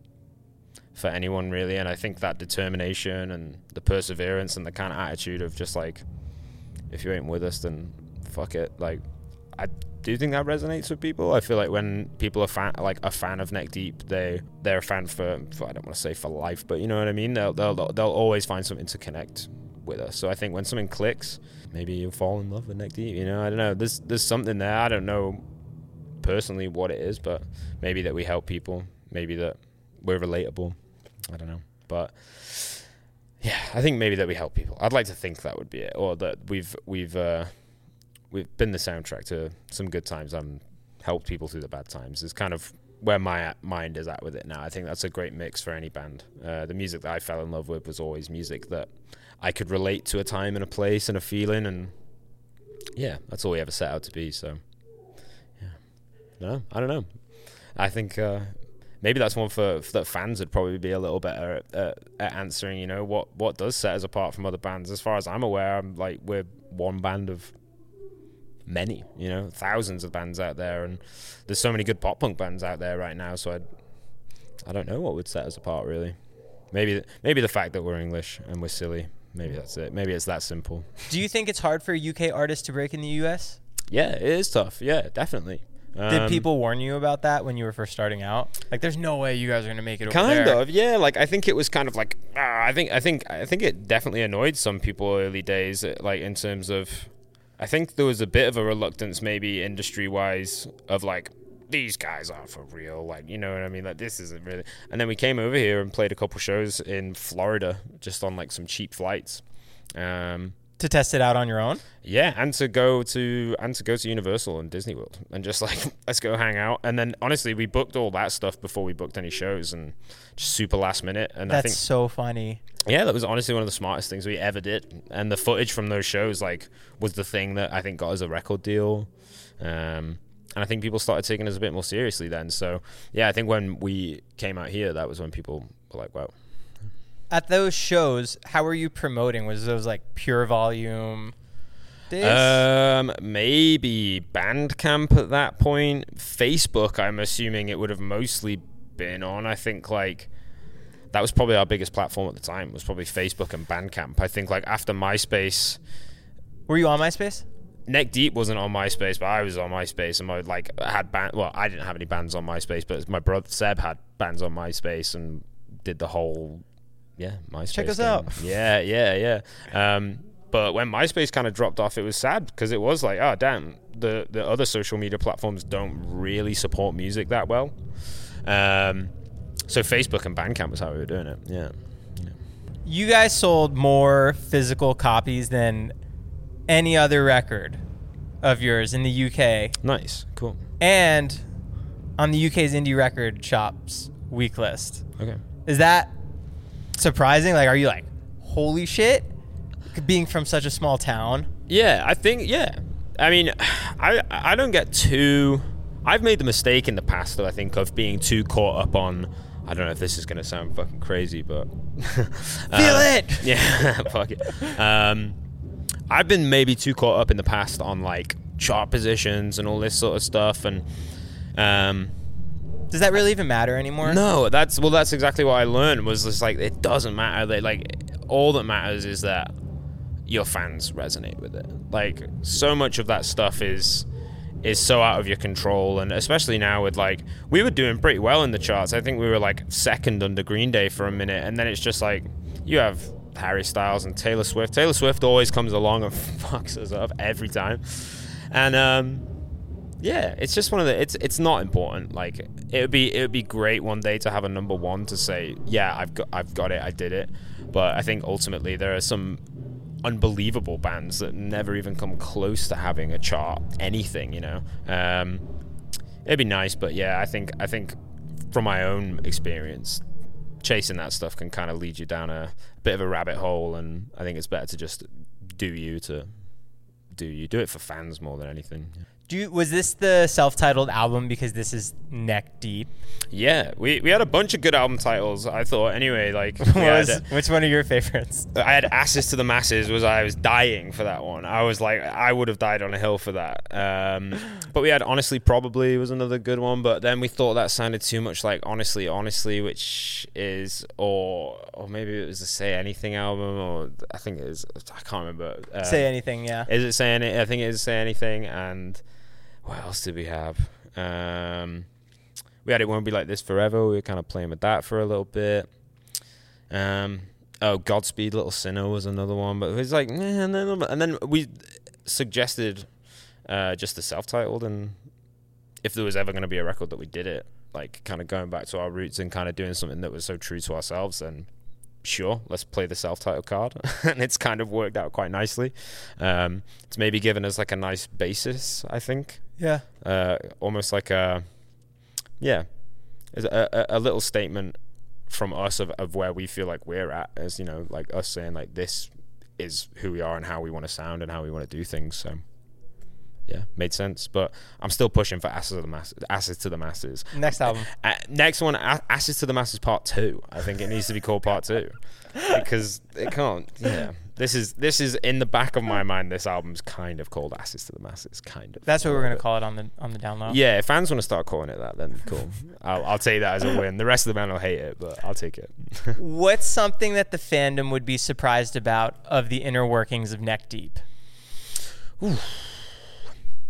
for anyone really. And I think that determination and the perseverance and the kind of attitude of just like, if you ain't with us, then fuck it. Like, I do think that resonates with people. I feel like when people are fan, like a fan of Neck Deep, they they're a fan for, for I don't want to say for life, but you know what I mean. They'll they'll they'll always find something to connect with us. So I think when something clicks, maybe you'll fall in love with Neck Deep. You know, I don't know. There's there's something there. I don't know personally what it is, but maybe that we help people. Maybe that we're relatable. I don't know, but yeah, I think maybe that we help people. I'd like to think that would be it, or that we've we've. Uh, We've been the soundtrack to some good times and helped people through the bad times. Is kind of where my mind is at with it now. I think that's a great mix for any band. Uh, the music that I fell in love with was always music that I could relate to a time and a place and a feeling, and yeah, that's all we ever set out to be. So yeah, no, I don't know. I think uh, maybe that's one for, for that fans would probably be a little better at, at, at answering. You know, what what does set us apart from other bands? As far as I'm aware, I'm like we're one band of many, you know, thousands of bands out there, and there's so many good pop punk bands out there right now. So I, I don't know what would set us apart really. Maybe maybe the fact that we're English and we're silly. Maybe that's it. Maybe it's that simple.
Do you think it's hard for U K artists to break in the U S?
Yeah, it is tough. Yeah, definitely.
Did
Um,
people warn you about that when you were first starting out? Like, there's no way you guys are gonna make it over
Kind
there.
of, yeah. Like I think it was kind of like ah, I think I think I think it definitely annoyed some people early days. uh, Like in terms of, I think there was a bit of a reluctance, maybe industry wise, of like these guys are for real. Like you know what I mean? Like this isn't really. And then we came over here and played a couple shows in Florida, just on like some cheap flights. Um,
To test it out on your own?
Yeah, and to go to and to go to Universal and Disney World and just like let's go hang out. And then honestly, we booked all that stuff before we booked any shows and just super last minute. And
That's
I think
so funny.
yeah, that was honestly one of the smartest things we ever did. And the footage from those shows like was the thing that I think got us a record deal. Um, and I think people started taking us a bit more seriously then. So yeah, I think when we came out here, that was when people were like, wow.
At those shows, how were you promoting? Was those like pure volume days?
Um, maybe Bandcamp at that point. Facebook, I'm assuming it would have mostly been on. I think like that was probably our biggest platform at the time. Was probably Facebook and Bandcamp. I think like after MySpace,
Were you on MySpace?
Neck Deep wasn't on MySpace, but I was on MySpace, and my like had band. Well, I didn't have any bands on MySpace, but my brother Seb had bands on MySpace and did the whole. Yeah, MySpace.
Check us
thing.
out.
Yeah, yeah, yeah. Um, but when MySpace kind of dropped off, it was sad because it was like, oh damn, the the other social media platforms don't really support music that well. Um, so Facebook and Bandcamp was how we were doing it. Yeah. yeah.
You guys sold more physical copies than any other record of yours in the U K,
Nice, cool.
and on the U K's indie record shops week list.
Okay.
Is that surprising? Like, are you like, holy shit, being from such a small town?
Yeah, I think yeah. I mean, I I don't get too. I've made the mistake in the past, though. I think of being too caught up on. I don't know if this is gonna sound fucking crazy, but
Feel
uh,
it.
Yeah, fuck it. Um, I've been maybe too caught up in the past on like chart positions and all this sort of stuff, and um.
Does that really even matter anymore?
No, that's well. That's exactly what I learned. Was just like it doesn't matter. They, like all that matters is that your fans resonate with it. Like so much of that stuff is is so out of your control, and especially now with like we were doing pretty well in the charts. I think we were like second under Green Day for a minute, and then it's just like you have Harry Styles and Taylor Swift. Taylor Swift always comes along and fucks us up every time, and um. Yeah, it's just one of the. It's it's not important. Like it would be it would be great one day to have a number one to say, yeah, I've got I've got it, I did it. But I think ultimately there are some unbelievable bands that never even come close to having a chart anything. You know, um, it'd be nice, but yeah, I think I think from my own experience, chasing that stuff can kind of lead you down a bit of a rabbit hole, and I think it's better to just do you to do you do it for fans more than anything.
Do you, was this the self-titled album because this is Neck Deep?
Yeah, we, we had a bunch of good album titles, I thought. Anyway, like we
Was,
had,
which one are your favorites?
I had Asses to the Masses. Was I was dying for that one. I was like, I would have died on a hill for that. Um, but we had Honestly Probably was another good one. But then we thought that sounded too much like Honestly Honestly, which is or or maybe it was the Say Anything album, or I think it is. I can't remember. Um,
Say Anything, yeah.
Is it Say Anything? I think it is Say Anything. And what else did we have? Um, we had It Won't Be Like This Forever. We were kind of playing with that for a little bit. Um, oh, Godspeed Little Sinner was another one. But it was like, nah, nah, nah. And then we suggested uh, just the self-titled. And if there was ever going to be a record that we did it, like kind of going back to our roots and kind of doing something that was so true to ourselves, then sure, let's play the self-titled card. And it's kind of worked out quite nicely. Um, it's maybe given us like a nice basis, I think.
Yeah.
Uh, almost like a, yeah, a, a, a little statement from us of, of where we feel like we're at, as, you know, like us saying like this is who we are and how we want to sound and how we want to do things. So yeah, made sense. But I'm still pushing for Asses to the Masses. Asses to the Masses.
Next album.
Uh, next one, A- Asses to the Masses Part Two. I think it needs to be called Part Two because it can't. Yeah, this is this is in the back of my mind. This album's kind of called Asses to the Masses. Kind of.
That's what we're gonna call it on the on the down low.
Yeah, if fans want to start calling it that, then cool. I'll I'll take that as a win. The rest of the band will hate it, but I'll take it.
What's something that the fandom would be surprised about of the inner workings of Neck Deep?
Ooh.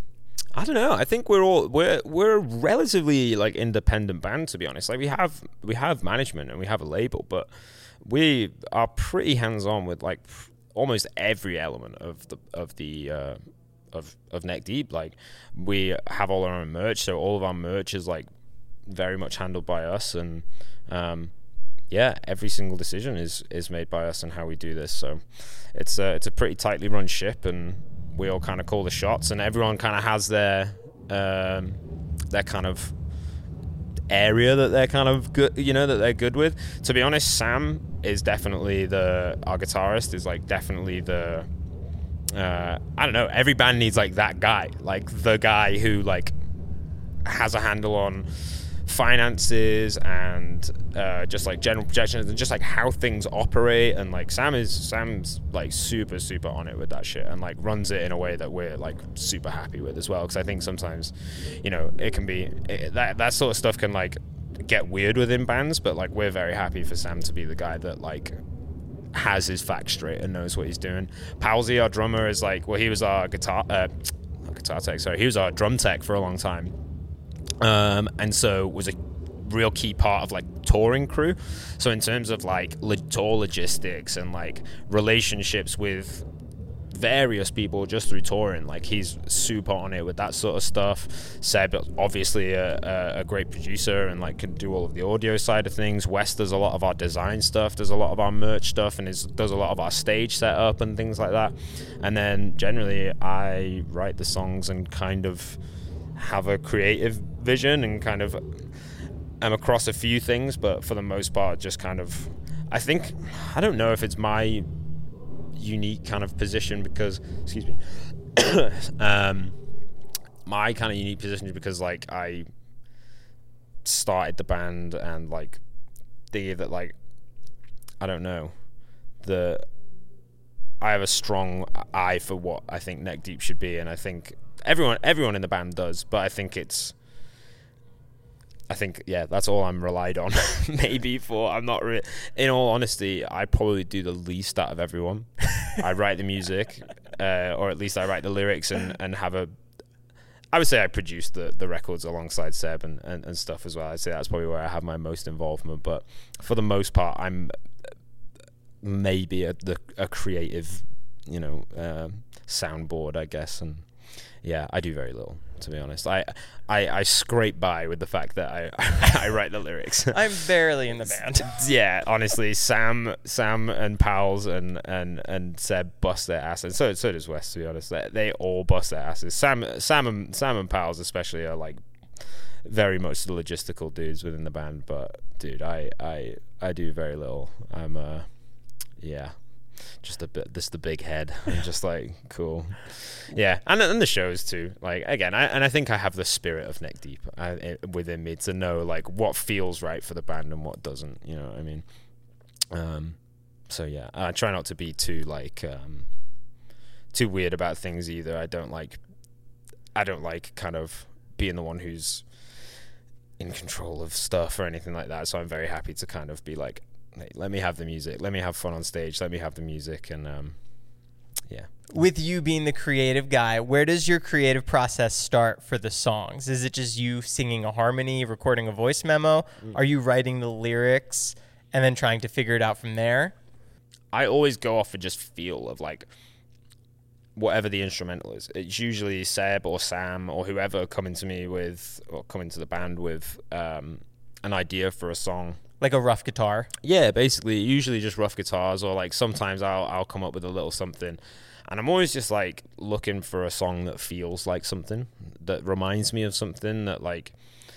I don't know. I think we're all we're we're a relatively like independent band, to be honest. Like we have we have management and we have a label, but we are pretty hands on with like almost every element of the of the uh, of of Neck Deep. Like we have all our own merch, so all of our merch is like very much handled by us, and um, yeah, every single decision is is made by us and how we do this. So it's a, it's a pretty tightly run ship, and we all kind of call the shots, and everyone kind of has their um, their kind of area that they're kind of good, you know, that they're good with. To be honest, Sam is definitely the our guitarist is like definitely the uh, I don't know. Every band needs like that guy, like the guy who like has a handle on finances and uh, just like general projections and just like how things operate. And like Sam is Sam's like super super on it with that shit, and like runs it in a way that we're like super happy with as well, because I think sometimes, you know, it can be it, that that sort of stuff can like get weird within bands, but like we're very happy for Sam to be the guy that like has his facts straight and knows what he's doing. Palsy, our drummer, is like, well, he was our guitar uh, not guitar tech sorry he was our drum tech for a long time. Um, and so was a real key part of like touring crew. So in terms of like lo- tour logistics and like relationships with various people just through touring, like he's super on it with that sort of stuff. Seb, obviously a, a, a great producer and like can do all of the audio side of things. Wes does a lot of our design stuff, does a lot of our merch stuff, and is, does a lot of our stage setup and things like that. And then generally I write the songs and kind of have a creative vision and kind of I'm across a few things, but for the most part just kind of, I think, I don't know if it's my unique kind of position because excuse me um my kind of unique position is because like I started the band, and like the that like I don't know the I have a strong eye for what I think Neck Deep should be, and I think everyone everyone in the band does, but I think it's I think yeah that's all I'm relied on maybe for. I'm not re- in all honesty, I probably do the least out of everyone. I write the music, uh, or at least I write the lyrics, and, and have a I would say I produce the, the records alongside Seb and, and, and stuff as well. I'd say that's probably where I have my most involvement, but for the most part I'm maybe a, the, a creative, you know, uh, soundboard, I guess, and yeah, I do very little, to be honest. I I, I scrape by with the fact that I I write the lyrics.
I'm barely in the band.
Yeah, honestly, Sam Sam and Pals and, and, and Seb bust their ass, and so so does Wes. To be honest, they, they all bust their asses. Sam Sam and Sam and Pals especially are like very much the logistical dudes within the band. But dude, I I, I do very little. I'm uh yeah. Just a bit, just the big head. I'm just like, cool, yeah. And and the shows too. Like again, I and I think I have the spirit of Neck Deep uh, within me to know like what feels right for the band and what doesn't. You know what I mean? Um, so yeah, I try not to be too like um, too weird about things either. I don't like, I don't like kind of being the one who's in control of stuff or anything like that. So I'm very happy to kind of be like, hey, let me have the music, let me have fun on stage, let me have the music, and um yeah.
With you being the creative guy, where does your creative process start for the songs? Is it just you singing a harmony, recording a voice memo? Mm. Are you writing the lyrics and then trying to figure it out from there?
I always go off and just feel of like whatever the instrumental is. It's usually Seb or Sam or whoever coming to me with, or coming to the band with um an idea for a song.
Like a rough guitar?
Yeah, basically, usually just rough guitars, or like sometimes I'll I'll come up with a little something. And I'm always just like looking for a song that feels like something, that reminds me of something, that like,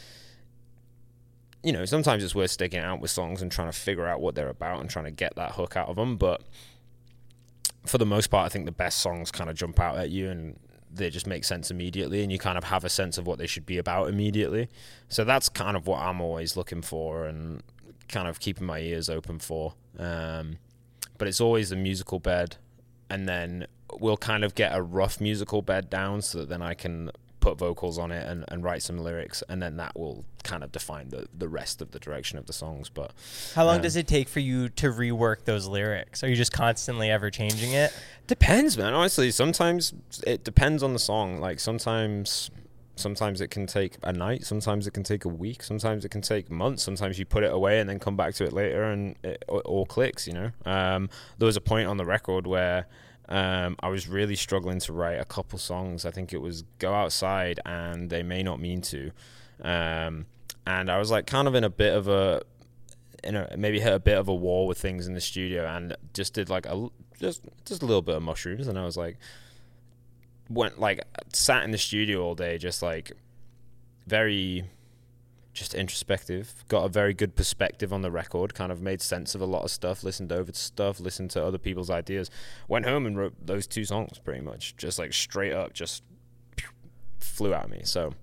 you know, sometimes it's worth sticking out with songs and trying to figure out what they're about and trying to get that hook out of them. But for the most part, I think the best songs kind of jump out at you and they just make sense immediately, and you kind of have a sense of what they should be about immediately. So that's kind of what I'm always looking for and kind of keeping my ears open for. Um, but it's always a musical bed, and then we'll kind of get a rough musical bed down so that then I can put vocals on it and, and write some lyrics, and then that will kind of define the, the rest of the direction of the songs. But
how long
um,
does it take for you to rework those lyrics? Are you just constantly ever changing it?
Depends, man. Honestly, sometimes it depends on the song. Like sometimes sometimes it can take a night, sometimes it can take a week, sometimes it can take months, sometimes you put it away and then come back to it later and it all clicks, you know. Um, there was a point on the record where um, I was really struggling to write a couple songs. I think it was Go Outside and They May Not Mean To. Um, and I was like kind of in a bit of a, in a, maybe hit a bit of a wall with things in the studio and just did like a, just, just a little bit of mushrooms. And I was like, went like sat in the studio all day, just like very just introspective, got a very good perspective on the record, kind of made sense of a lot of stuff, listened over to stuff, listened to other people's ideas, went home and wrote those two songs pretty much, just like straight up, just flew at me. So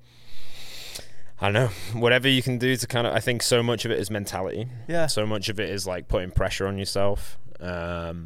I don't know, whatever you can do to kind of, I think so much of it is mentality.
Yeah.
So much of it is like putting pressure on yourself. Um,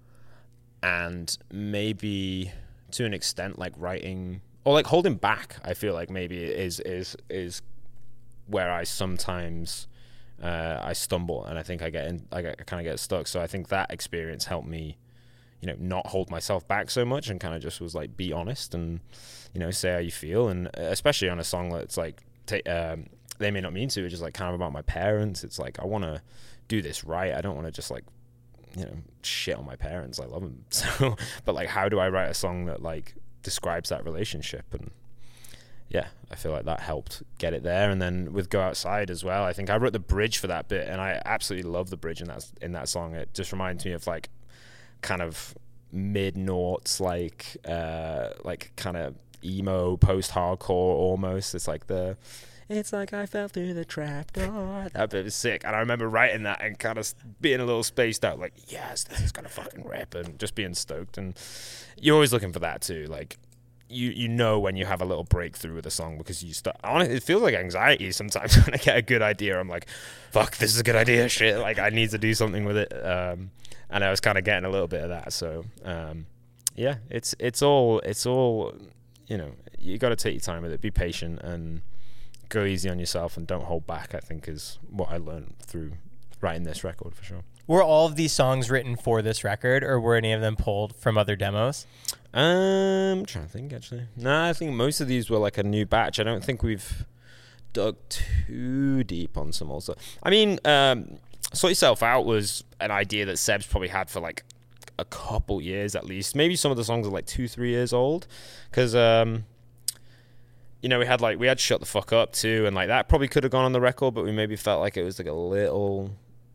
and maybe to an extent, like writing or like holding back, I feel like maybe is, is, is where I sometimes, uh, I stumble and I think I get in, I, get, I kind of get stuck. So I think that experience helped me, you know, not hold myself back so much and kind of just was like, be honest and, you know, say how you feel. And especially on a song that's like, t- um, They May Not Mean To, which is like kind of about my parents. It's like, I want to do this right. I don't want to just like, you know, shit on my parents. I love them. So, but like, how do I write a song that like describes that relationship? And yeah, I feel like that helped get it there. And then with Go Outside as well, I think I wrote the bridge for that bit and I absolutely love the bridge in that, in that song. It just reminds me of like kind of mid-noughts, like, uh, like kind of emo post-hardcore almost. It's like the, it's like I fell through the trap door. That bit was sick. And I remember writing that and kind of being a little spaced out, like, yes, this is gonna fucking rip, and just being stoked. And you're always looking for that too. Like, you you know when you have a little breakthrough with a song, because you start, honestly, it feels like anxiety sometimes when I get a good idea. I'm like, fuck, this is a good idea, shit. Like, I need to do something with it. Um, and I was kind of getting a little bit of that. So, um, yeah, it's it's all, it's all, you know, you got to take your time with it, be patient, and go easy on yourself, and don't hold back, I think, is what I learned through writing this record for sure.
Were all of these songs written for this record, or were any of them pulled from other demos?
Um, I'm trying to think, actually. No, I think most of these were like a new batch. I don't think we've dug too deep on some also. I mean, um, Sort Yourself Out was an idea that Seb's probably had for like a couple years at least. Maybe some of the songs are like two, three years old. Because, um, you know, we had like, we had Shut the Fuck Up too. And like that probably could have gone on the record, but we maybe felt like it was like a little,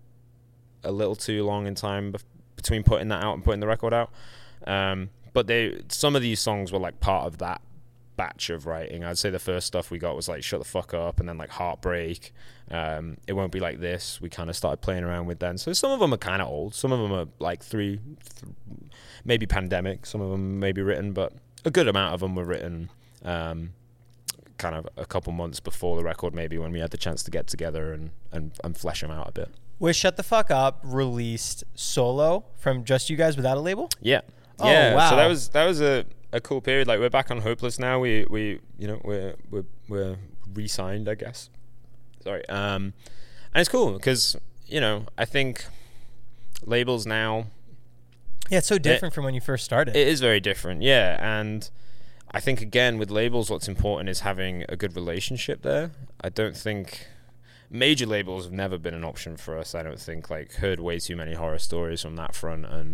a little too long in time bef- between putting that out and putting the record out. Um, but they, some of these songs were like part of that batch of writing. I'd say the first stuff we got was like Shut the Fuck Up, and then like Heartbreak. Um, It Won't Be Like This, we kind of started playing around with then. So some of them are kind of old. Some of them are like three, th- maybe Pandemic. Some of them may be written, but a good amount of them were written um, kind of a couple months before the record, maybe, when we had the chance to get together and, and, and flesh them out a bit.
Was Shut the Fuck Up released solo from just you guys without a label?
Yeah.
Oh,
yeah.
wow.
So that was that was a, a cool period. Like, we're back on Hopeless now. We we you know we're we're we're re-signed, I guess. Sorry. Um, and it's cool because, you know, I think labels now.
Yeah, it's so different it, from when you first started.
It is very different. Yeah, and I think again with labels, what's important is having a good relationship there. I don't think major labels have never been an option for us. I don't think. Like, heard way too many horror stories from that front, and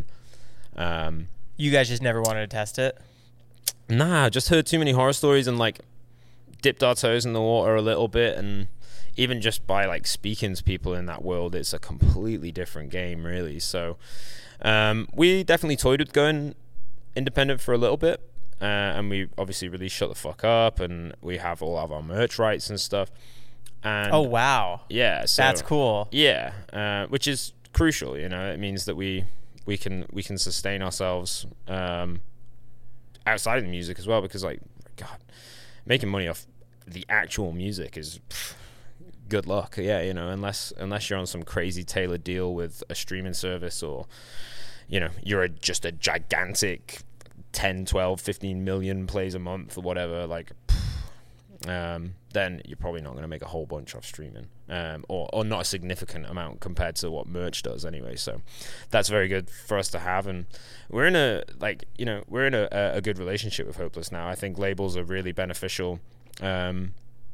um,
you guys just never wanted to test it?
Nah, just heard too many horror stories and like dipped our toes in the water a little bit, and even just by like speaking to people in that world, it's a completely different game, really. So um, we definitely toyed with going independent for a little bit, uh, and we obviously released Shut the Fuck Up, and we have all of our merch rights and stuff. And
oh wow,
yeah, so,
that's cool.
Yeah, uh, which is crucial. You know, it means that we we can we can sustain ourselves um, outside of the music as well, because like, God, making money off the actual music is pff, good luck. Yeah, you know, unless unless you're on some crazy tailored deal with a streaming service, or you know, you're a, just a gigantic ten, twelve, fifteen million plays a month or whatever, like pff, um, then you're probably not going to make a whole bunch off streaming, um, or, or not a significant amount compared to what merch does anyway. So that's very good for us to have. And we're in a, like, you know, we're in a, a good relationship with Hopeless now. I think labels are really beneficial um,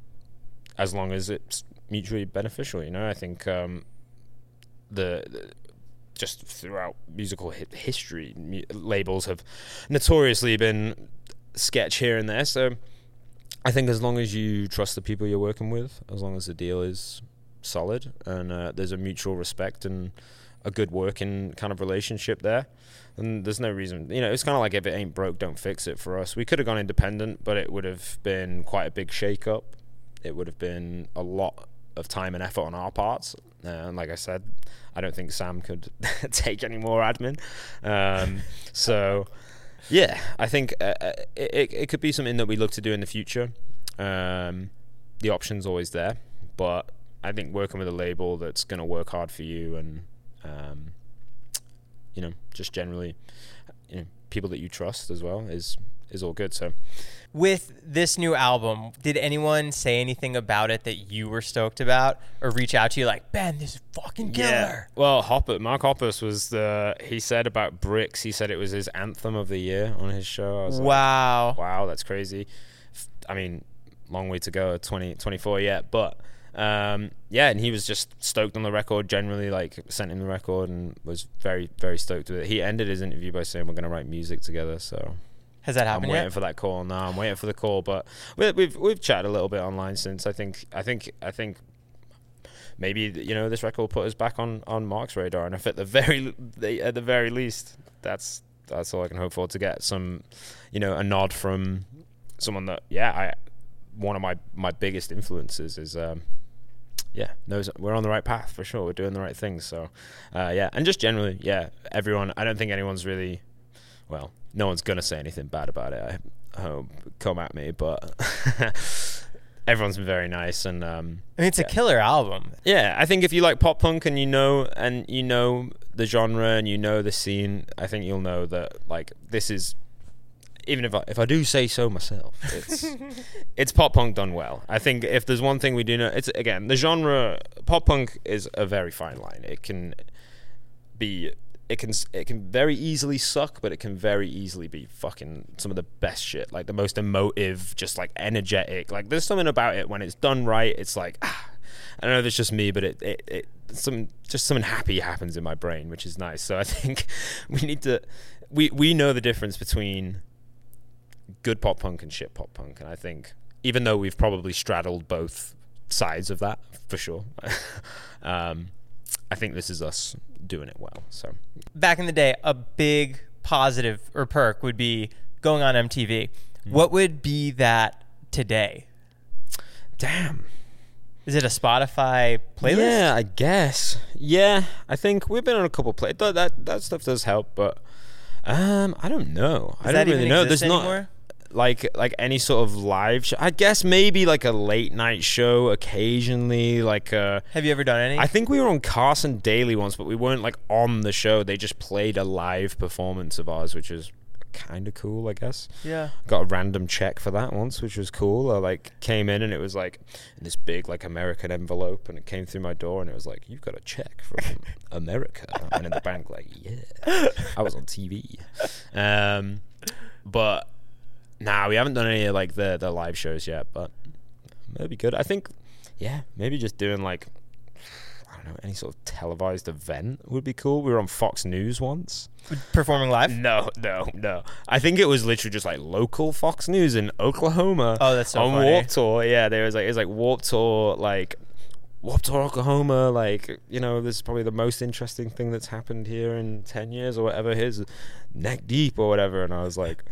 as long as it's mutually beneficial. You know, I think um, the, the just throughout musical hi- history, mu- labels have notoriously been sketch here and there. So I think as long as you trust the people you're working with, as long as the deal is solid and uh, there's a mutual respect and a good working kind of relationship there, and there's no reason, you know, it's kind of like if it ain't broke, don't fix it for us. We could have gone independent, but it would have been quite a big shake up. It would have been a lot of time and effort on our parts. Uh, and like I said, I don't think Sam could take any more admin. Um, so yeah, I think uh, it, it could be something that we look to do in the future. Um, the option's always there, but I think working with a label that's going to work hard for you and, um, you know, just generally, you know, people that you trust as well is is all good. So,
with this new album, did anyone say anything about it that you were stoked about, or reach out to you like, Ben, this is fucking killer?
Yeah. Well, Hopper, Mark Hoppus was the, he said about Bricks, he said it was his anthem of the year on his show. I was
wow.
Like, wow, that's crazy. I mean, long way to go, twenty twenty-four yet, but um, yeah, and he was just stoked on the record generally, like sent him the record and was very, very stoked with it. He ended his interview by saying we're going to write music together, so...
Has that happened
I'm waiting
yet?
for that call. No, I'm waiting for the call, but we, we've we've chatted a little bit online since. I think I think I think maybe, you know, this record will put us back on, on Mark's radar, and if at the very at the very least, that's that's all I can hope for, to get some, you know, a nod from someone that yeah I one of my my biggest influences is um yeah knows we're on the right path for sure. We're doing the right things. So uh, yeah, and just generally yeah, everyone. I don't think anyone's really well. No one's going to say anything bad about it. I hope. Come at me, but everyone's been very nice. And um,
I mean, it's
yeah.
a killer album.
Yeah, I think if you like pop punk and you know and you know the genre and you know the scene, I think you'll know that like this is, even if I, if I do say so myself, it's it's pop punk done well. I think if there's one thing we do know, it's again the genre. Pop punk is a very fine line. It can be. It can it can very easily suck, but it can very easily be fucking some of the best shit. Like the most emotive, just like energetic. Like there's something about it when it's done right. It's like ah, I don't know if it's just me, but it it, it some just something happy happens in my brain, which is nice. So I think we need to we we know the difference between good pop punk and shit pop punk, and I think even though we've probably straddled both sides of that for sure, um, I think this is us doing it well. So
back in the day, a big positive or perk would be going on M T V. Mm. What would be that today?
Damn.
Is it a Spotify playlist?
Yeah, I guess. Yeah, I think we've been on a couple play. That that, that stuff does help, but um, I don't know.
Does
I
that
don't really
even
know.
exist
There's
anymore?
not like like any sort of live show. I guess maybe like a late night show occasionally. Like uh,
have you ever done any?
I think we were on Carson Daly once, but we weren't like on the show. They just played a live performance of ours, which is kind of cool, I guess.
Yeah.
Got a random check for that once, which was cool. I like came in and it was like in this big like American envelope, and it came through my door and it was like, you've got a check from America. And in the bank like, yeah, I was on T V. Um, but nah, we haven't done any of like the the live shows yet, but that'd be good. I think, yeah, maybe just doing like, I don't know, any sort of televised event would be cool. We were on Fox News once.
Performing live?
No, no, no. I think it was literally just like local Fox News in Oklahoma.
Oh, that's so
on
funny.
Warped Tour. Yeah, there was like it was like Warped Tour, like Warped Tour Oklahoma. Like, you know, this is probably the most interesting thing that's happened here in ten years or whatever. Here's Neck Deep or whatever, and I was like,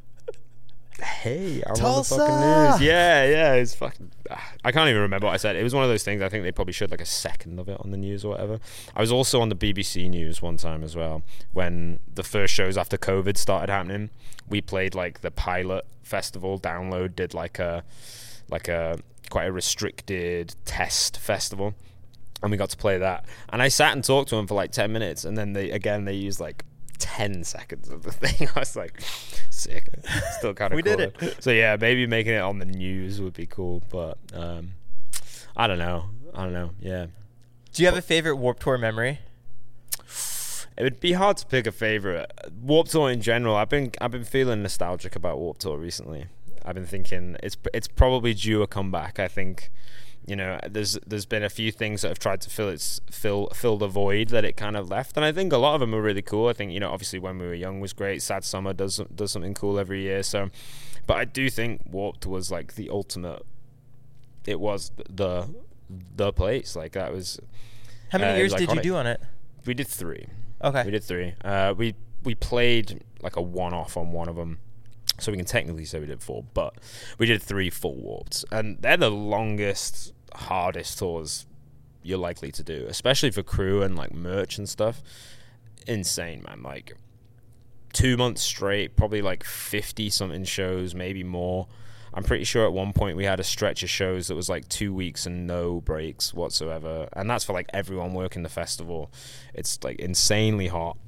hey, I'm
Tulsa!
on the fucking news. Yeah, yeah, it's fucking. I can't even remember what I said. It was one of those things. I think they probably showed like a second of it on the news or whatever. I was also on the B B C News one time as well when the first shows after COVID started happening. We played like the pilot festival. Download did like a like a quite a restricted test festival, and we got to play that. And I sat and talked to them for like ten minutes, and then they again they used like ten seconds of the thing. I was like, sick. Still kind of
we
cool.
did it.
So yeah, maybe making it on the news would be cool, but um, I don't know. I don't know. Yeah.
Do you have a favorite Warped Tour memory?
It would be hard to pick a favorite. Warped Tour in general. I've been I've been feeling nostalgic about Warped Tour recently. I've been thinking it's it's probably due a comeback. I think, you know, there's there's been a few things that have tried to fill its fill fill the void that it kind of left, and I think a lot of them are really cool. I think, you know, obviously When We Were Young was great. Sad Summer does does something cool every year. So, but I do think Warped was like the ultimate. It was the the place. Like that was.
How many
uh,
years did you
iconic.
do on it?
We did three.
Okay.
We did three. Uh, we we played like a one-off on one of them, so we can technically say we did four, but we did three full Warpeds, and they're the longest, hardest tours you're likely to do, especially for crew and like merch and stuff. Insane, man. Like two months straight, probably like fifty something shows, maybe more. I'm pretty sure at one point we had a stretch of shows that was like two weeks and no breaks whatsoever. And that's for like everyone working the festival. It's like insanely hot,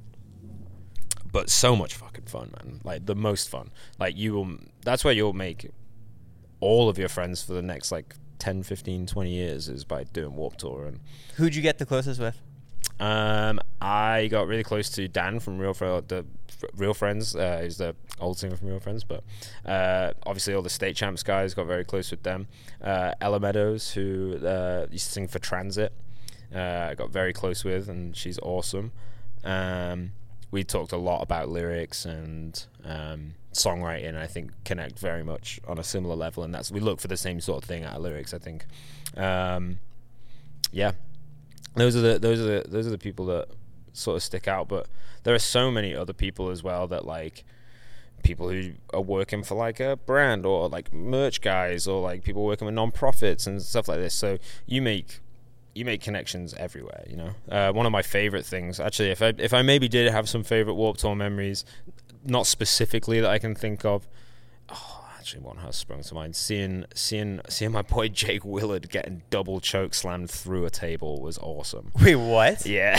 but so much fucking fun, man. Like the most fun. Like you will, that's where you'll make all of your friends for the next like ten, fifteen, twenty years is by doing Warped Tour. And
Who'd you get the closest with?
Um, I got really close to Dan from Real Fr- the F- Real Friends. Uh, he's the old singer from Real Friends, but uh, obviously all the State Champs guys got very close with them. Uh, Ella Meadows, who uh, used to sing for Transit, uh, I got very close with, and she's awesome. Um, we talked a lot about lyrics and um, songwriting, and I think connect very much on a similar level, and that's we look for the same sort of thing out of lyrics, I think. Um, yeah. Those are the those are the those are the people that sort of stick out, but there are so many other people as well that like people who are working for like a brand or like merch guys or like people working with non-profits and stuff like this. So you make you make connections everywhere, you know. Uh, one of my favorite things, actually, if I if I maybe did have some favorite Warped Tour memories, not specifically that I can think of. Oh, actually, one has sprung to mind. Seeing seeing seeing my boy Jake Willard getting double choke slammed through a table was awesome.
Wait, what?
Yeah.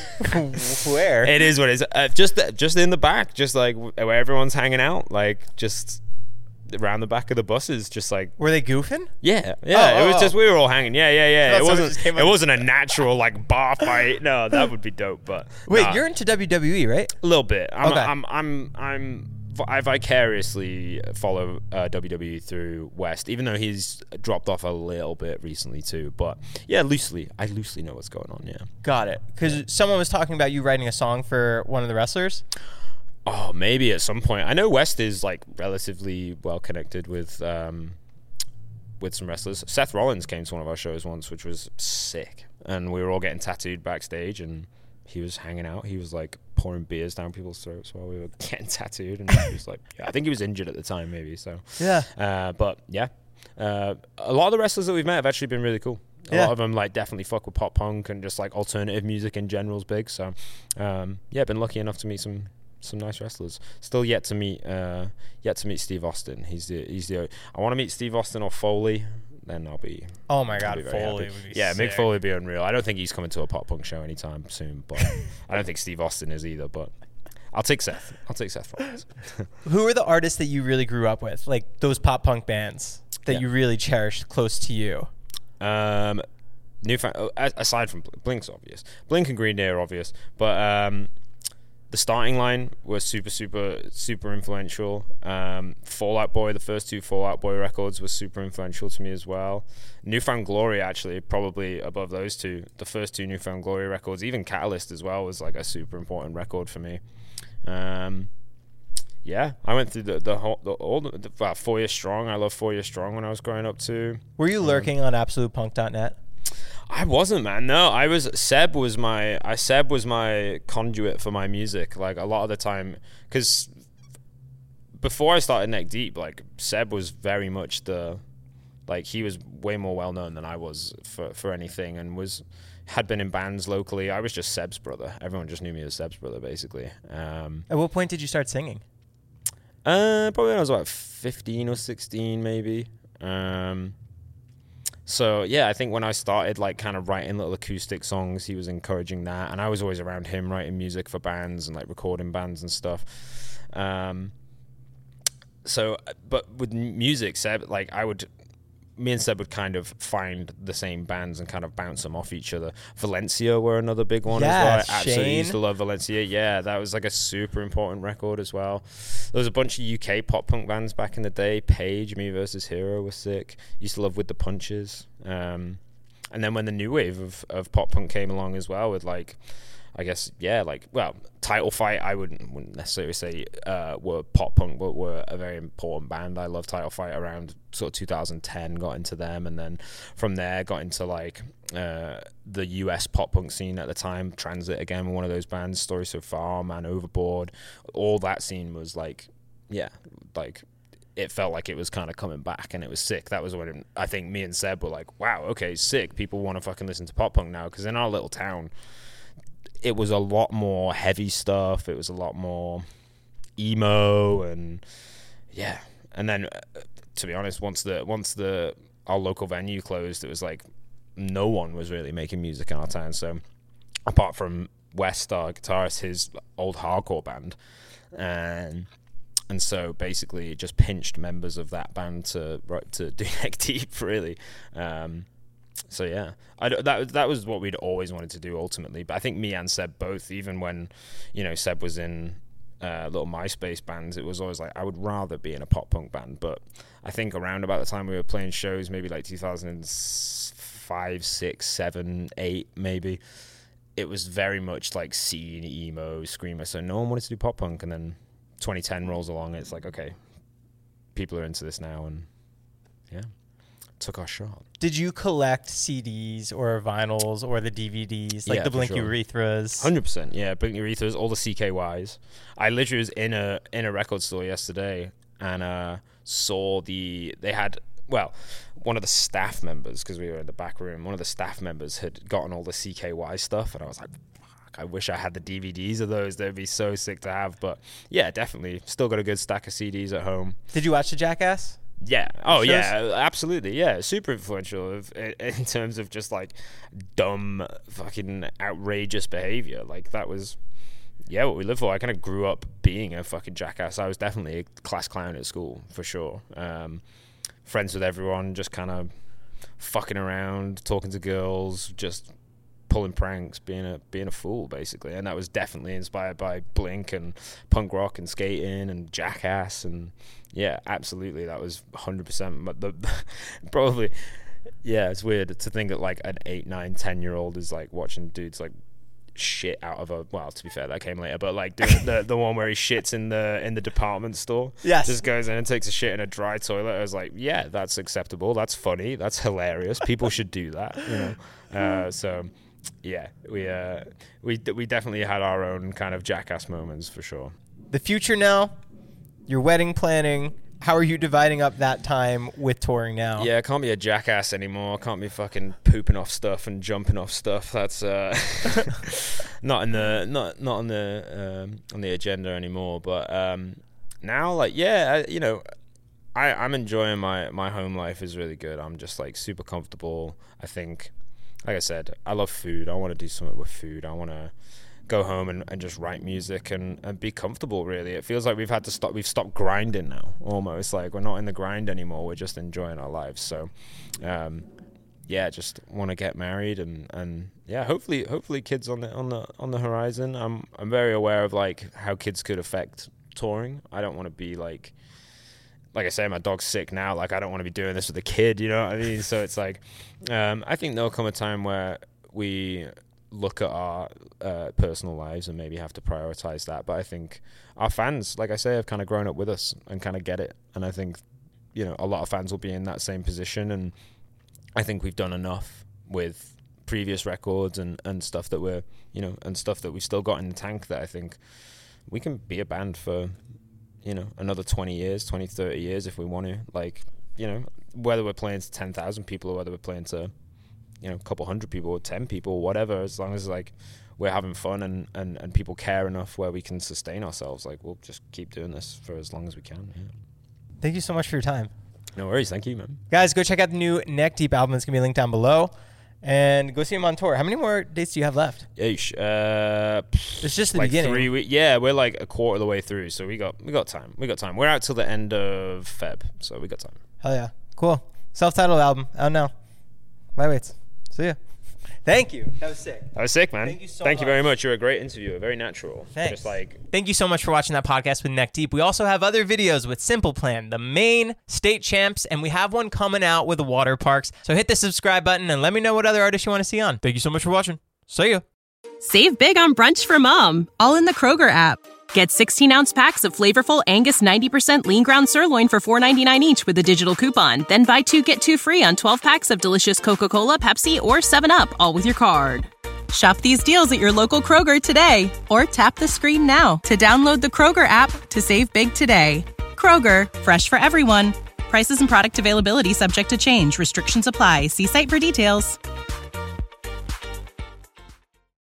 Where?
It is what it is. Uh, just just in the back, just like where everyone's hanging out, like just around the back of the buses, just like.
Were they goofing?
Yeah, yeah.
Oh,
it was
oh,
just
oh.
we were all hanging. Yeah, yeah, yeah. It
someone
wasn't.
just came
It
up-
wasn't a natural like bar fight. No, that would be dope. But
Wait,
nah,
you're into W W E, right?
a little bit. I'm.
Okay.
I'm. I'm. I'm. I vicariously follow uh, W W E through West, even though he's dropped off a little bit recently too. But yeah, loosely, I loosely know what's going on. Yeah.
Got it. Because someone was talking about you writing a song for one of the wrestlers.
Oh, maybe at some point. I know West is like relatively well connected with um, with some wrestlers. Seth Rollins came to one of our shows once, which was sick, and we were all getting tattooed backstage, and he was hanging out. He was like pouring beers down people's throats while we were getting tattooed, and he was like, yeah, I think he was injured at the time, maybe. So
Yeah.
uh, but yeah, uh, a lot of the wrestlers that we've met have actually been really cool. A
Yeah.
lot of them like definitely fuck with pop punk and just like alternative music in general is big. So um, yeah, been lucky enough to meet some. Some nice wrestlers. Still yet to meet, uh, yet to meet Steve Austin. He's the, he's the. I want to meet Steve Austin or Foley. Then I'll be.
Oh my
I'll
God,
be very
Foley
happy.
would be
Yeah,
sick.
Mick Foley would be unreal. I don't think he's coming to a pop punk show anytime soon, but I don't think Steve Austin is either. But I'll take Seth. I'll take Seth Rollins.
Who are the artists that you really grew up with? Like those pop punk bands that
Yeah.
you really cherished close to you?
Um, new fan, oh, a- aside from Blink, Blink's obvious. Blink and Green Day are obvious, but um, the Starting Line was super, super, super influential. Um, Fall Out Boy, the first two Fall Out Boy records, was super influential to me as well. Newfound Glory, actually, probably above those two. The first two Newfound Glory records, even Catalyst as well, was like a super important record for me. Um, yeah, I went through the the whole the all the, the well, Four Years Strong. I love Four Years Strong when I was growing up too.
Were you lurking on absolute punk dot net?
I wasn't, man. No, I was. Seb was my. I Seb was my conduit for my music. Like a lot of the time, because before I started Neck Deep, like Seb was very much the, like he was way more well known than I was for for anything, and was had been in bands locally. I was just Seb's brother. Everyone just knew me as Seb's brother, basically. Um,
At what point did you start singing?
uh, probably when I was about fifteen or sixteen, maybe. Um. So yeah, I think when I started like kind of writing little acoustic songs, he was encouraging that, and I was always around him writing music for bands and like recording bands and stuff. Um, so, but with music, Seb, like I would, me and Seb would kind of find the same bands and kind of bounce them off each other. Valencia were another big one
yeah,
as well. I absolutely
Shane.
used to love Valencia. Yeah, that was like a super important record as well. There was a bunch of U K pop punk bands back in the day. Page, Me Versus Hero was sick. Used to love With the Punches. Um, and then when the new wave of, of pop punk came along as well with like, I guess, yeah, like, well, Title Fight, I wouldn't, wouldn't necessarily say uh, were pop punk, but were a very important band. I love Title Fight around sort of two thousand ten, got into them, and then from there got into, like, uh, the U S pop punk scene at the time. Transit, again, one of those bands, Story So Far, Man Overboard. All that scene was, like, yeah, like, it felt like it was kind of coming back, and it was sick. That was when I think me and Seb were like, wow, okay, sick. People want to fucking listen to pop punk now, because in our little town, it was a lot more heavy stuff. It was a lot more emo, and yeah. And then, uh, to be honest, once the once the our local venue closed, it was like no one was really making music in our town. So, apart from West, our guitarist, his old hardcore band, and and so basically it just pinched members of that band to to do Neck Deep, really. Um, So yeah, I, that that was what we'd always wanted to do ultimately. But I think me and Seb both, even when, you know, Seb was in uh, little MySpace bands, it was always like I would rather be in a pop punk band. But I think around about the time we were playing shows, maybe like two thousand five, six, seven, eight, maybe, it was very much like scene emo screamer. So no one wanted to do pop punk. And then twenty ten rolls along, and it's like, okay, people are into this now, and yeah. Took our shot.
Did you collect C Ds or vinyls or the D V Ds, like
yeah,
the Blink
sure.
Urethras?
one hundred percent, yeah. Blink Urethras, all the C K Ys. I literally was in a in a record store yesterday and uh, saw the, they had, well, one of the staff members, because we were in the back room, one of the staff members had gotten all the C K Y stuff, and I was like, fuck, I wish I had the D V Ds of those. They'd be so sick to have. But yeah, definitely. Still got a good stack of C Ds at home.
Did you watch the Jackass?
Yeah. Oh,
shows?
yeah. Absolutely. Yeah. Super influential of, in terms of just like dumb, fucking outrageous behavior. Like that was, yeah, what we live for. I kind of grew up being a fucking jackass. I was definitely a class clown at school for sure. Um, friends with everyone, just kind of fucking around, talking to girls, just pulling pranks, being a being a fool basically. And that was definitely inspired by Blink and punk rock and skating and Jackass. And yeah, absolutely, that was one hundred percent. But the probably, yeah, it's weird to think that like an eight, nine, ten year old is like watching dudes like shit out of a, well, to be fair, that came later, but like doing the the one where he shits in the in the department store.
Yes.
Just goes in and takes a shit in a dry toilet. I was like, yeah, that's acceptable, that's funny, that's hilarious, people should do that, you know. Uh so yeah, we uh we we definitely had our own kind of jackass moments for sure.
The future now, your wedding planning, how are you dividing up that time with touring now?
Yeah, I can't be a jackass anymore. I can't be fucking pooping off stuff and jumping off stuff. That's uh, not in the not not on the um, on the agenda anymore. But um, now, like, yeah, I, you know, I I'm enjoying my my home life is really good. I'm just like super comfortable. I think, like I said, I love food. I want to do something with food. I want to go home and, and just write music and, and be comfortable, really. It feels like we've had to stop, we've stopped grinding now, almost. Like, we're not in the grind anymore, we're just enjoying our lives. So, um, yeah, just want to get married and, and yeah, hopefully hopefully kids on the on the on the horizon. I'm I'm very aware of like how kids could affect touring. I don't want to be like, like I say, my dog's sick now, like I don't want to be doing this with a kid, you know what I mean? So it's like, um, I think there'll come a time where we look at our uh, personal lives and maybe have to prioritize that. But I think our fans, like I say, have kind of grown up with us and kind of get it. And I think, you know, a lot of fans will be in that same position. And I think we've done enough with previous records and, and stuff that we're, you know, and stuff that we've still got in the tank that I think we can be a band for, you know, another twenty years, twenty, thirty years if we want to. Like, you know, whether we're playing to ten thousand people or whether we're playing to, you know, a couple hundred people or ten people, whatever, as long as like we're having fun and, and, and people care enough where we can sustain ourselves, like we'll just keep doing this for as long as we can. Yeah.
Thank you so much for your time.
No worries. Thank you, man.
Guys, go check out the new Neck Deep album. It's going to be linked down below. And go see him on tour. How many more dates do you have left?
Yeesh. Uh,
It's just the
like
beginning.
three weeks. Yeah, we're like a quarter of the way through, so we got we got time. We got time. We're out till the end of Feb, so we got time.
Hell yeah. Cool. Self-titled album. Oh no. Lightweights. See ya. Thank you. That was sick.
That was sick, man.
Thank you so
Thank
much.
you very much. You're a great interviewer. Very natural.
Thanks.
Just like
Thank you so much for watching that podcast with Neck Deep. We also have other videos with Simple Plan, the main state champs, and we have one coming out with the water parks. So hit the subscribe button and let me know what other artists you want to see on. Thank you so much for watching. See ya.
Save big on brunch for mom, all in the Kroger app. Get sixteen-ounce packs of flavorful Angus ninety percent lean ground sirloin for four ninety-nine each with a digital coupon. Then buy two, get two free on twelve packs of delicious Coca-Cola, Pepsi, or seven up, all with your card. Shop these deals at your local Kroger today, or tap the screen now to download the Kroger app to save big today. Kroger, fresh for everyone. Prices and product availability subject to change. Restrictions apply. See site for details.